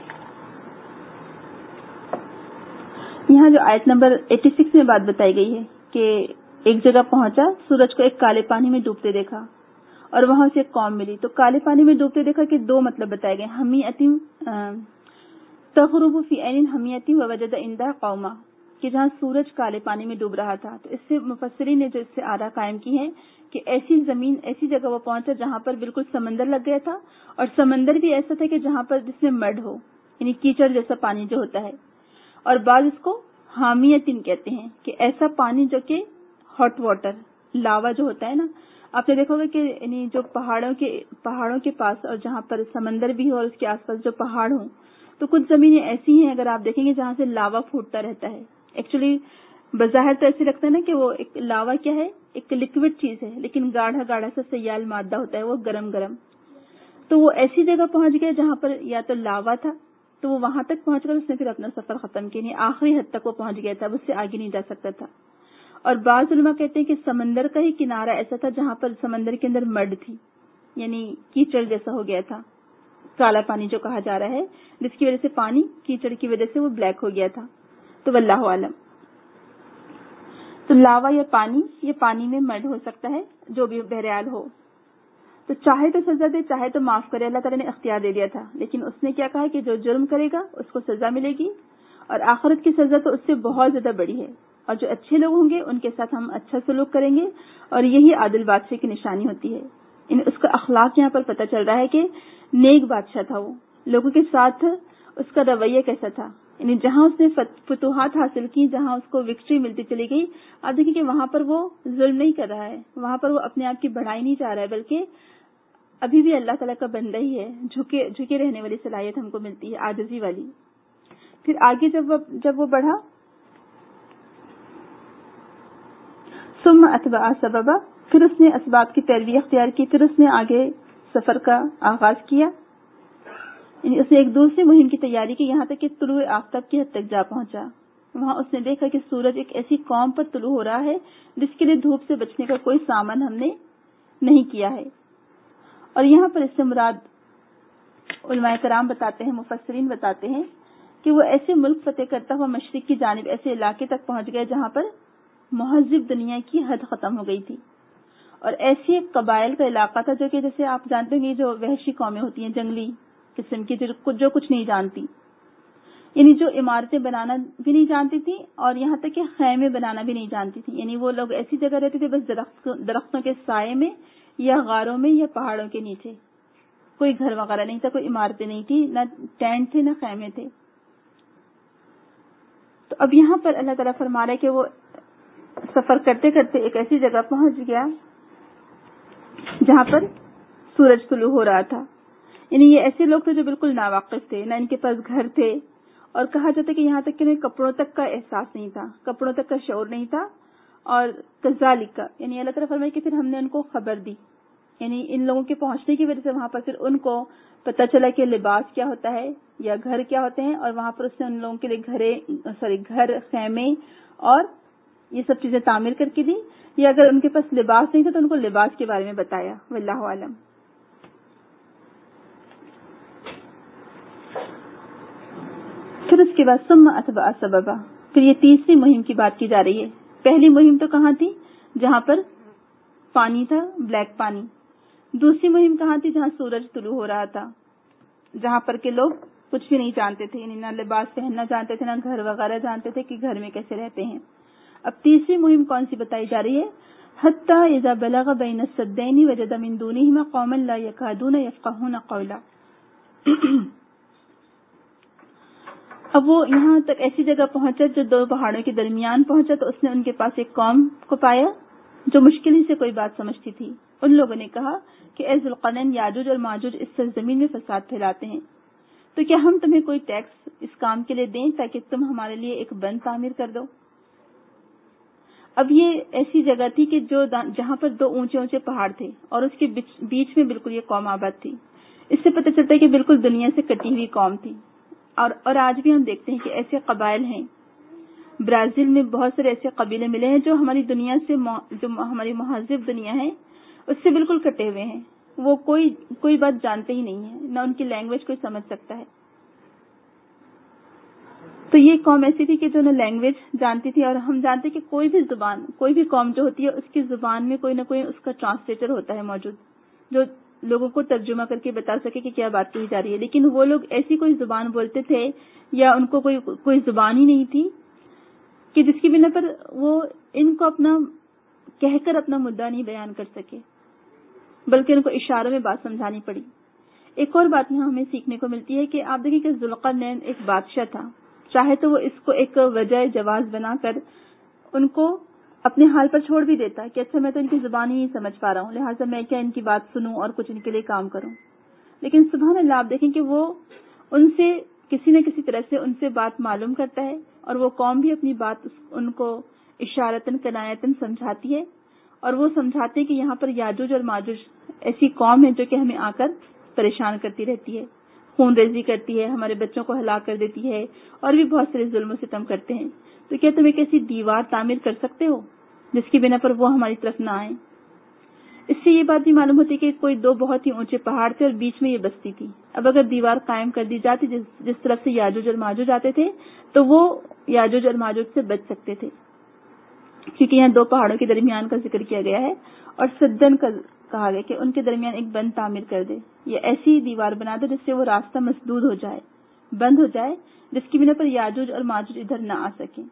یہاں جو آیت نمبر 86 میں بات بتائی گئی ہے کہ ایک جگہ پہنچا, سورج کو ایک کالے پانی میں ڈوبتے دیکھا اور وہاں سے ایک قوم ملی. تو کالے پانی میں ڈوبتے دیکھا کہ دو مطلب بتائے گئے, حمیۃ تغرب فی عین حمیۃ ووجد عندها قوما, کہ جہاں سورج کالے پانی میں ڈوب رہا تھا. تو اس سے مفسرین نے جو اس سے آراء قائم کی ہے کہ ایسی زمین, ایسی جگہ وہ پہنچا جہاں پر بالکل سمندر لگ گیا تھا, اور سمندر بھی ایسا تھا کہ جہاں پر جس میں مڈ ہو, یعنی کیچڑ جیسا پانی جو ہوتا ہے. اور بعض اس کو حامیتن کہتے ہیں کہ ایسا پانی جو کہ ہاٹ واٹر, لاوا جو ہوتا ہے نا, آپ نے دیکھو گے کہ یعنی جو پہاڑوں کے پاس اور جہاں پر سمندر بھی ہو اور اس کے آس پاس جو پہاڑ ہوں, تو کچھ زمینیں ایسی ہیں اگر آپ دیکھیں گے جہاں سے لاوا پھوٹتا رہتا ہے. ایکچولی بظاہر تو ایسے لگتا ہے نا کہ وہ ایک لاوا کیا ہے, ایک لکوڈ چیز ہے, لیکن گاڑھا گاڑھا سا سیال مادہ ہوتا ہے, وہ گرم گرم. تو وہ ایسی جگہ پہنچ گیا جہاں پر یا تو لاوا تھا, تو وہ وہاں تک پہنچ کر اس نے پھر اپنا سفر ختم کیا, یعنی آخری حد تک وہ پہنچ گیا تھا, اس سے آگے نہیں جا سکتا تھا. اور بعض علماء کہتے ہیں کہ سمندر کا ہی کنارہ ایسا تھا جہاں پر سمندر کے اندر مڈ تھی, یعنی کیچڑ جیسا ہو گیا تھا, کالا پانی جو کہا جا رہا ہے, جس کی وجہ سے پانی کیچڑ کی وجہ سے وہ بلیک ہو گیا تھا. تو واللہ عالم. تو لاوا یا پانی, یہ پانی میں مڈ ہو سکتا ہے جو بھی بہرحال ہو. تو چاہے تو سزا دے, چاہے تو معاف کرے, اللہ تعالیٰ نے اختیار دے دیا تھا. لیکن اس نے کیا کہا کہ جو جرم کرے گا اس کو سزا ملے گی, اور آخرت کی سزا تو اس سے بہت زیادہ بڑی ہے. اور جو اچھے لوگ ہوں گے ان کے ساتھ ہم اچھا سلوک کریں گے, اور یہی عادل بادشاہ کی نشانی ہوتی ہے. اس کا اخلاق یہاں پر پتہ چل رہا ہے کہ نیک بادشاہ تھا, وہ لوگوں کے ساتھ اس کا رویہ کیسا تھا. یعنی جہاں اس نے فتوحات حاصل کی, جہاں اس کو وکٹری ملتی چلی گئی, آپ دیکھیں کہ وہاں پر وہ ظلم نہیں کر رہا ہے, وہاں پر وہ اپنے آپ کی بڑھائی نہیں چاہ رہا ہے, بلکہ ابھی بھی اللہ تعالیٰ کا بندہ ہی ہے. جھکے رہنے والی صلاحیت ہم کو ملتی ہے, عاجزی والی. پھر آگے جب وہ بڑھا, ثم اتبع سببا, پھر اس نے اسباب کی پیروی اختیار کی, پھر اس نے آگے سفر کا آغاز کیا. یعنی اس نے ایک دوسری مہم کی تیاری کی, یہاں تک کہ طلوع آفتاب کی حد تک جا پہنچا. وہاں اس نے دیکھا کہ سورج ایک ایسی قوم پر طلوع ہو رہا ہے جس کے لیے دھوپ سے بچنے کا کوئی سامان ہم نے نہیں کیا ہے. اور یہاں پر اس سے مراد علماء کرام بتاتے ہیں, مفسرین بتاتے ہیں کہ وہ ایسے ملک فتح کرتا ہوا مشرق کی جانب ایسے علاقے تک پہنچ گیا جہاں پر مہذب دنیا کی حد ختم ہو گئی تھی, اور ایسی ایک قبائل کا علاقہ تھا جو کہ جیسے آپ جانتے ہیں جو وحشی قومیں ہوتی ہیں, جنگلی قسم کی, جو کچھ نہیں جانتی, یعنی جو عمارتیں بنانا بھی نہیں جانتی تھی اور یہاں تک کہ خیمے بنانا بھی نہیں جانتی تھی. یعنی وہ لوگ ایسی جگہ رہتے تھے بس درختوں کے سائے میں یا غاروں میں یا پہاڑوں کے نیچے, کوئی گھر وغیرہ نہیں تھا, کوئی عمارتیں نہیں تھی, نہ ٹینٹ تھے نہ خیمے تھے. تو اب یہاں پر اللہ تعالیٰ فرما رہا ہے کہ وہ سفر کرتے کرتے ایک ایسی جگہ پہنچ گیا جہاں پر سورج طلوع ہو رہا تھا. یعنی یہ ایسے لوگ تھے جو بالکل ناواقف تھے, نہ ان کے پاس گھر تھے, اور کہا جاتا کہ یہاں تک کہ انہیں کپڑوں تک کا احساس نہیں تھا, کپڑوں تک کا شعور نہیں تھا. اور کذالک, یعنی اللہ تعالیٰ فرمائے کہ پھر ہم نے ان کو خبر دی, یعنی ان لوگوں کے پہنچنے کی وجہ سے وہاں پر پھر ان کو پتہ چلا کہ لباس کیا ہوتا ہے یا گھر کیا ہوتے ہیں, اور وہاں پر اس نے ان لوگوں کے لیے گھر, خیمے اور یہ سب چیزیں تعمیر کر کے دی, یا اگر ان کے پاس لباس نہیں تھا تو ان کو لباس کے بارے میں بتایا. واللہ عالم. پھر اس کے بعد ثم اتبع سببا, پھر یہ تیسری مہم کی بات کی جا رہی ہے. پہلی مہم تو کہاں تھی, جہاں پر پانی تھا, بلیک پانی. دوسری مہم کہاں تھی, جہاں سورج طلوع ہو رہا تھا, جہاں پر کے لوگ کچھ بھی نہیں جانتے تھے, یعنی نہ لباس پہننا جانتے تھے, نہ گھر وغیرہ جانتے تھے کہ گھر میں کیسے رہتے ہیں. اب تیسری مہم کون سی بتائی جا رہی ہے, حتی اذا بلغ بین السدین وجد من دونہما قوما لا یکادون یفقہون قولا. اب وہ یہاں تک ایسی جگہ پہنچا جو 2 پہاڑوں کے درمیان پہنچا، تو اس نے ان کے پاس ایک قوم کو پایا جو مشکل ہی سے کوئی بات سمجھتی تھی۔ ان لوگوں نے کہا کہ اے ذوالقرنین، یاجوج اور ماجوج اس سرزمین میں فساد پھیلاتے ہیں، تو کیا ہم تمہیں کوئی ٹیکس اس کام کے لیے دیں تاکہ تم ہمارے لیے ایک بند تعمیر کر دو؟ اب یہ ایسی جگہ تھی کہ جہاں پر 2 اونچے اونچے پہاڑ تھے اور اس کے بیچ میں بالکل یہ قوم آباد تھی۔ اس سے پتہ چلتا ہے کہ بالکل دنیا سے کٹی ہوئی قوم تھی۔ اور آج بھی ہم دیکھتے ہیں کہ ایسے قبائل ہیں۔ برازیل میں بہت سارے ایسے قبیلے ملے ہیں جو ہماری دنیا سے، جو ہماری مہذب دنیا ہے اس سے بالکل کٹے ہوئے ہیں۔ وہ کوئی بات جانتے ہی نہیں ہے، نہ ان کی لینگویج کوئی سمجھ سکتا ہے۔ تو یہ قوم ایسی تھی کہ جو نہ لینگویج جانتی تھی، اور ہم جانتے کہ کوئی بھی زبان، کوئی بھی قوم جو ہوتی ہے اس کی زبان میں کوئی نہ کوئی اس کا ٹرانسلیٹر ہوتا ہے موجود، جو لوگوں کو ترجمہ کر کے بتا سکے کہ کیا بات کہی جا رہی ہے۔ لیکن وہ لوگ ایسی کوئی زبان بولتے تھے یا ان کو کوئی زبان ہی نہیں تھی کہ جس کی بنا پر وہ ان کو اپنا کہہ کر اپنا مدعا نہیں بیان کر سکے، بلکہ ان کو اشاروں میں بات سمجھانی پڑی۔ ایک اور بات یہاں ہمیں سیکھنے کو ملتی ہے کہ آپ دیکھیں کہ ذوالقرنین ایک بادشاہ تھا، چاہے تو وہ اس کو ایک وجہ جواز بنا کر ان کو اپنے حال پر چھوڑ بھی دیتا کہ اچھا میں تو ان کی زبان ہی نہیں سمجھ پا رہا ہوں، لہٰذا میں کیا ان کی بات سنوں اور کچھ ان کے لیے کام کروں۔ لیکن سبحان اللہ، آپ دیکھیں کہ وہ ان سے کسی نہ کسی طرح سے ان سے بات معلوم کرتا ہے، اور وہ قوم بھی اپنی بات ان کو اشارتاً کنایتاً سمجھاتی ہے، اور وہ سمجھاتے ہیں کہ یہاں پر یاجوج اور ماجوج ایسی قوم ہے جو کہ ہمیں آ کر پریشان کرتی رہتی ہے، خون ریزی کرتی ہے، ہمارے بچوں کو ہلاک کر دیتی ہے، اور بھی بہت سارے ظلم و ستم کرتے ہیں۔ تو کیا تم ایک ایسی دیوار تعمیر کر سکتے ہو جس کی بنا پر وہ ہماری طرف نہ آئیں؟ اس سے یہ بات بھی معلوم ہوتی کہ کوئی 2 بہت ہی اونچے پہاڑ تھے اور بیچ میں یہ بستی تھی۔ اب اگر دیوار قائم کر دی جاتی جس طرف سے یاجوج اور ماجوج آتے تھے، تو وہ یاجوج اور ماجوج سے بچ سکتے تھے، کیونکہ یہاں 2 پہاڑوں کے درمیان کا ذکر کیا گیا ہے، اور سدن کا کہا گیا کہ ان کے درمیان ایک بند تعمیر کر دے، یا ایسی دیوار بنا دے جس سے وہ راستہ مسدود ہو جائے، بند ہو جائے، جس کی بنا پر یاجوج اور ماجوج ادھر نہ آ سکیں۔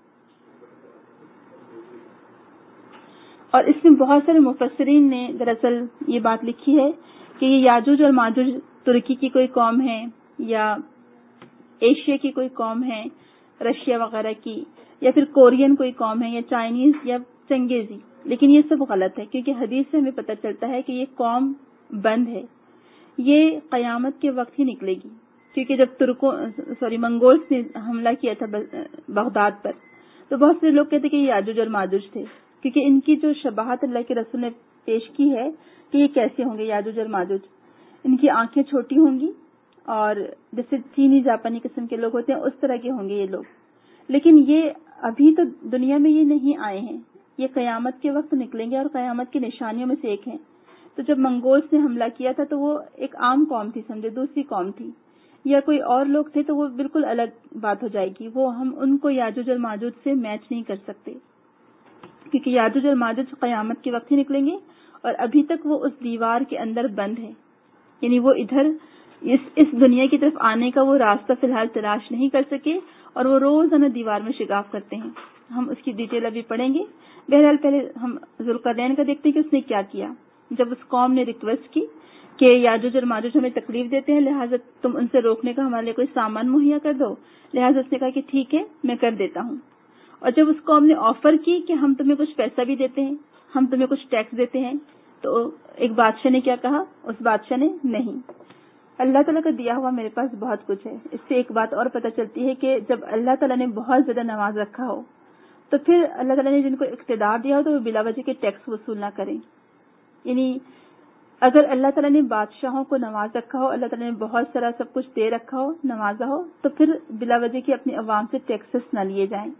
اور اس میں بہت سارے مفسرین نے دراصل یہ بات لکھی ہے کہ یہ یاجوج اور ماجوج ترکی کی کوئی قوم ہے، یا ایشیا کی کوئی قوم ہے، رشیا وغیرہ کی، یا پھر کورین کوئی قوم ہے، یا چائنیز یا چنگیزی۔ لیکن یہ سب غلط ہے، کیونکہ حدیث سے ہمیں پتہ چلتا ہے کہ یہ قوم بند ہے، یہ قیامت کے وقت ہی نکلے گی، کیونکہ جب منگولز نے حملہ کیا تھا بغداد پر، تو بہت سے لوگ کہتے کہ یہ یاجوج اور ماجوج تھے، کیونکہ ان کی جو شباہت اللہ کے رسول نے پیش کی ہے کہ یہ کیسے ہوں گے یاجوج اور ماجوج۔ ان کی آنکھیں چھوٹی ہوں گی، اور جیسے چینی جاپانی قسم کے لوگ ہوتے ہیں اس طرح کے ہوں گے یہ لوگ، لیکن یہ ابھی تو دنیا میں یہ نہیں آئے ہیں، یہ قیامت کے وقت نکلیں گے، اور قیامت کی نشانیوں میں سے ایک ہیں۔ تو جب منگولز نے حملہ کیا تھا تو وہ ایک عام قوم تھی، سمجھے دوسری قوم تھی، یا کوئی اور لوگ تھے تو وہ بالکل الگ بات ہو جائے گی، وہ ہم ان کو یاجوج اور ماجوج سے میچ نہیں کر سکتے، کیونکہ یاجوج اور ماجوج قیامت کے وقت ہی نکلیں گے، اور ابھی تک وہ اس دیوار کے اندر بند ہے، یعنی وہ ادھر اس دنیا کی طرف آنے کا وہ راستہ فی الحال تلاش نہیں کر سکے، اور وہ روزانہ دیوار میں شگاف کرتے ہیں۔ ہم اس کی ڈیٹیل ابھی پڑھیں گے۔ بہرحال پہلے ہم ذوالقرنین کا دیکھتے ہیں کہ اس نے کیا کیا۔ جب اس قوم نے ریکویسٹ کی کہ یاجوج اور ماجوج ہمیں تکلیف دیتے ہیں، لہٰذا تم ان سے روکنے کا ہمارے لیے کوئی سامان مہیا کر دو، لہٰذا اس نے کہا کہ ٹھیک ہے میں کر دیتا ہوں۔ اور جب اس قوم نے آفر کی کہ ہم تمہیں کچھ پیسہ بھی دیتے ہیں، ہم تمہیں کچھ ٹیکس دیتے ہیں، تو ایک بادشاہ نے کیا کہا؟ اس بادشاہ نے نہیں، اللہ تعالیٰ کا دیا ہوا میرے پاس بہت کچھ ہے۔ اس سے ایک بات اور پتہ چلتی ہے کہ جب اللہ تعالیٰ نے بہت زیادہ نواز رکھا ہو تو پھر اللہ تعالیٰ نے جن کو اقتدار دیا ہو تو وہ بلا وجہ کے ٹیکس وصول نہ کریں۔ یعنی اگر اللہ تعالیٰ نے بادشاہوں کو نواز رکھا ہو، اللہ تعالیٰ نے بہت سارا سب کچھ دے رکھا ہو، نوازا ہو، تو پھر بلا وجہ کی اپنی عوام سے ٹیکسز نہ لیے جائیں۔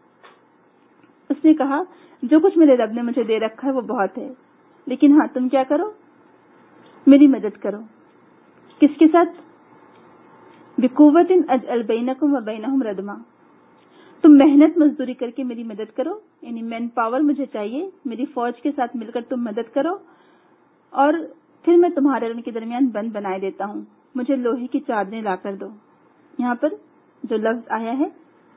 اس نے کہا جو کچھ میرے رب نے مجھے دے رکھا ہے وہ بہت ہے، لیکن ہاں تم کیا کرو، میری مدد کرو۔ کس کے ساتھ؟ بِقُوَّةٍ أَجْعَلْ بَيْنَكُمْ وَبَيْنَهُمْ رَدْمًا، تم محنت مزدوری کر کے میری مدد کرو، یعنی مین پاور مجھے چاہیے، میری فوج کے ساتھ مل کر تم مدد کرو، اور پھر میں تمہارے اور ان کے درمیان بند بنائے دیتا ہوں، مجھے لوہے کی چادریں لا کر دو۔ یہاں پر جو لفظ آیا ہے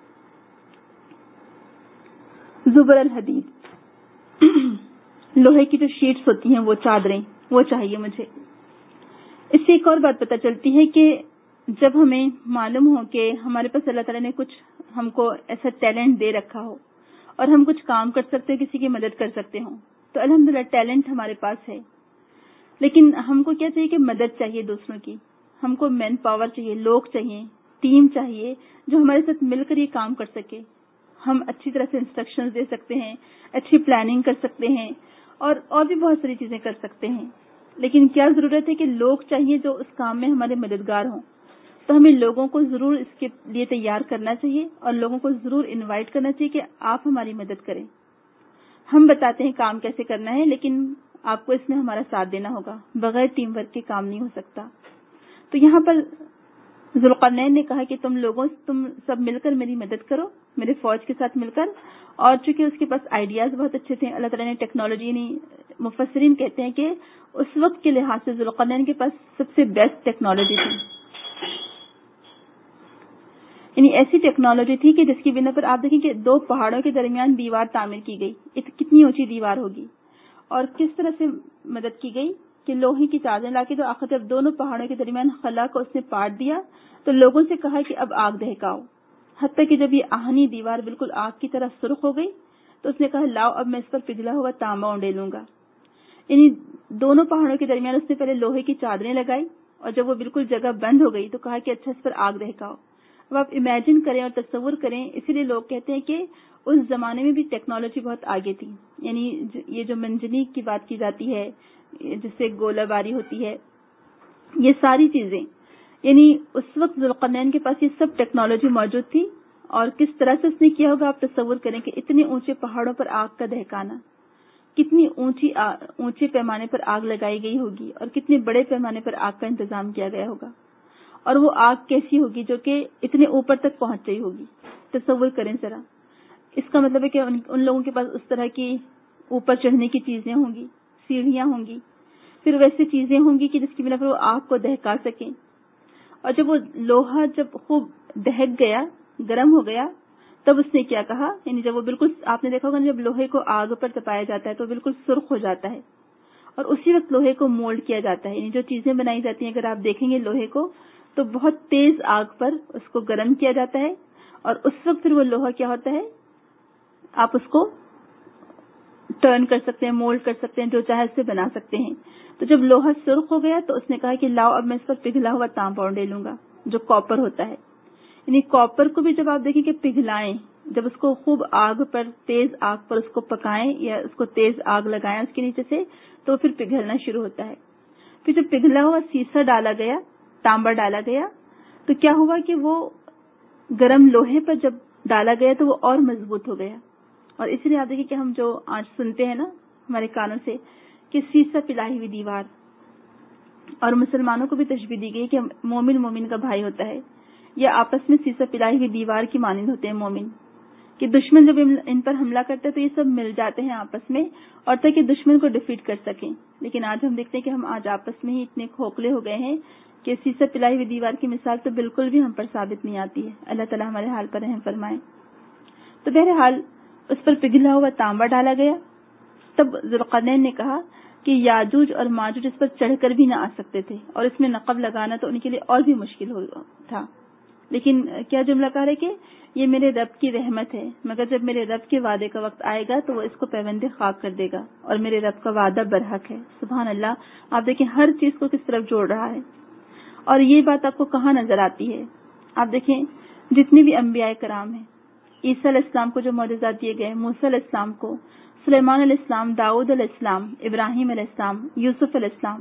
زبر الحدید، لوہے کی جو شیٹس ہوتی ہیں وہ چادریں، وہ چاہیے مجھے۔ اس سے ایک اور بات پتہ چلتی ہے کہ جب ہمیں معلوم ہو کہ ہمارے پاس اللہ تعالیٰ نے کچھ ہم کو ایسا ٹیلنٹ دے رکھا ہو اور ہم کچھ کام کر سکتے ہیں، کسی کی مدد کر سکتے ہوں، تو الحمدللہ ٹیلنٹ ہمارے پاس ہے، لیکن ہم کو کیا چاہیے کہ مدد چاہیے دوسروں کی. ہم کو مین پاور چاہیے، لوگ چاہیے، ٹیم چاہیے جو ہمارے ساتھ مل کر یہ کام کر سکے. ہم اچھی طرح سے انسٹرکشنز دے سکتے ہیں، اچھی پلاننگ کر سکتے ہیں، اور بھی بہت ساری چیزیں کر سکتے ہیں. لیکن کیا ضرورت ہے کہ لوگ چاہیے جو اس کام میں ہمارے مددگار ہوں. تو ہمیں لوگوں کو ضرور اس کے لیے تیار کرنا چاہیے اور لوگوں کو ضرور انوائٹ کرنا چاہیے کہ آپ ہماری مدد کریں. ہم بتاتے ہیں کام کیسے کرنا ہے، لیکن آپ کو اس میں ہمارا ساتھ دینا ہوگا. بغیر ٹیم ورک کے کام نہیں ہو سکتا. تو یہاں پر ذوالقرنین نے کہا کہ تم سب مل کر میری مدد کرو، میرے فوج کے ساتھ مل کر. اور چونکہ اس کے پاس آئیڈیاز بہت اچھے تھے، اللہ تعالیٰ نے ٹیکنالوجی مفسرین کہتے ہیں کہ اس وقت کے لحاظ سے ذوالقرنین کے پاس سب سے بیسٹ ٹیکنالوجی تھی. یعنی ایسی ٹیکنالوجی تھی کہ جس کی بنا پر آپ دیکھیں کہ 2 پہاڑوں کے درمیان دیوار تعمیر کی گئی. کتنی اونچی دیوار ہوگی، اور کس طرح سے مدد کی گئی کہ لوہے کی چادریں لا کے، تو آخر جب دونوں پہاڑوں کے درمیان خلا کو اس نے پاٹ دیا تو لوگوں سے کہا کہ اب آگ دہکاؤ. حتیٰ کہ جب یہ آہنی دیوار بالکل آگ کی طرح سرخ ہو گئی تو اس نے کہا لاؤ اب میں اس پر پگھلا ہوا تانبا اونڈیلوں گا. یعنی دونوں پہاڑوں کے درمیان اس نے پہلے لوہے کی چادریں لگائی، اور جب وہ بالکل جگہ بند ہو گئی تو کہا کہ اچھا اس پر آگ دہکاؤ. اب آپ امیجن کریں اور تصور کریں. اسی لیے لوگ کہتے ہیں کہ اس زمانے میں بھی ٹیکنالوجی بہت آگے تھی. یعنی یہ جو منجنیق کی بات کی جاتی ہے جس سے گولہ باری ہوتی ہے، یہ ساری چیزیں، یعنی اس وقت ذوالقرنین کے پاس یہ سب ٹیکنالوجی موجود تھی. اور کس طرح سے اس نے کیا ہوگا آپ تصور کریں کہ اتنے اونچے پہاڑوں پر آگ کا دہکانا، کتنی اونچے پیمانے پر آگ لگائی گئی ہوگی اور کتنے بڑے پیمانے پر آگ کا انتظام کیا گیا ہوگا. اور وہ آگ کیسی ہوگی جو کہ اتنے اوپر تک پہنچ رہی ہوگی. تصور کریں ذرا. اس کا مطلب ہے کہ ان لوگوں کے پاس اس طرح کی اوپر چڑھنے کی چیزیں ہوں گی، سیڑھیاں ہوں گی، پھر ویسی چیزیں ہوں گی کہ جس کی بنا پر وہ آگ کو دہکا سکیں. اور جب وہ لوہا جب خوب دہک گیا، گرم ہو گیا، تب اس نے کیا کہا. یعنی جب وہ بالکل، آپ نے دیکھا ہوگا جب لوہے کو آگ پر تپایا جاتا ہے تو بالکل سرخ ہو جاتا ہے، اور اسی وقت لوہے کو مولڈ کیا جاتا ہے. یعنی جو چیزیں بنائی جاتی ہیں اگر آپ دیکھیں گے لوہے کو تو بہت تیز آگ پر اس کو گرم کیا جاتا ہے، اور اس وقت پھر وہ لوہا کیا ہوتا ہے، آپ اس کو ٹرن کر سکتے ہیں، مولڈ کر سکتے ہیں، جو چاہے اس سے بنا سکتے ہیں. تو جب لوہا سرخ ہو گیا تو اس نے کہا کہ لاؤ اب میں اس پر پگھلا ہوا تانبا ڈالوں گا جو کاپر ہوتا ہے. یعنی کاپر کو بھی جب آپ دیکھیں کہ پگھلائیں، جب اس کو خوب آگ پر، تیز آگ پر اس کو پکائیں یا اس کو تیز آگ لگائیں اس کے نیچے سے، تو پھر پگھلنا شروع ہوتا ہے. پھر جب پگھلا ہوا سیسا ڈالا گیا، تانبا ڈالا گیا، تو کیا ہوا کہ وہ گرم لوہے پر جب ڈالا گیا تو وہ اور مضبوط ہو گیا. اور اسی لیے آپ دیکھیں کہ ہم جو آج سنتے ہیں نا ہمارے کانوں سے کہ سیسا پلائی ہوئی دیوار، اور مسلمانوں کو بھی تشبیہ دی گئی کہ مومن مومن کا بھائی ہوتا ہے، یا آپس میں سیسا پلائی ہوئی دیوار کی مانند ہوتے ہیں مومن، کہ دشمن جب ان پر حملہ کرتے ہیں تو یہ سب مل جاتے ہیں آپس میں، اور تاکہ دشمن کو ڈیفیٹ کر سکیں. لیکن آج ہم دیکھتے ہیں کہ ہم آج آپس میں ہی اتنے کھوکھلے ہو گئے ہیں کہ سیسا پلائی ہوئی دیوار کی مثال تو بالکل بھی ہم پر ثابت نہیں آتی ہے. اللہ تعالیٰ ہمارے حال پر رحم فرمائے. تو بہرحال اس پر پگھلا ہوا تانبا ڈالا گیا. تب ذوالقرنین نے کہا کہ یاجوج اور ماجوج اس پر چڑھ کر بھی نہ آ سکتے تھے، اور اس میں نقب لگانا تو ان کے لیے اور بھی مشکل تھا. لیکن کیا جملہ کہا ہے کہ یہ میرے رب کی رحمت ہے، مگر جب میرے رب کے وعدے کا وقت آئے گا تو وہ اس کو پیوند خاک کر دے گا، اور میرے رب کا وعدہ برحق ہے. سبحان اللہ. آپ دیکھیں ہر چیز کو کس طرف جوڑ رہا ہے. اور یہ بات آپ کو کہاں نظر آتی ہے؟ آپ دیکھیں جتنے بھی انبیاء کرام ہیں، عیسیٰ علیہ السلام کو جو معجزات دیے گئے، موسیٰ علیہ السلام کو، سلیمان علیہ السلام، داؤد علیہ السلام، ابراہیم علیہ السلام، یوسف علیہ السلام،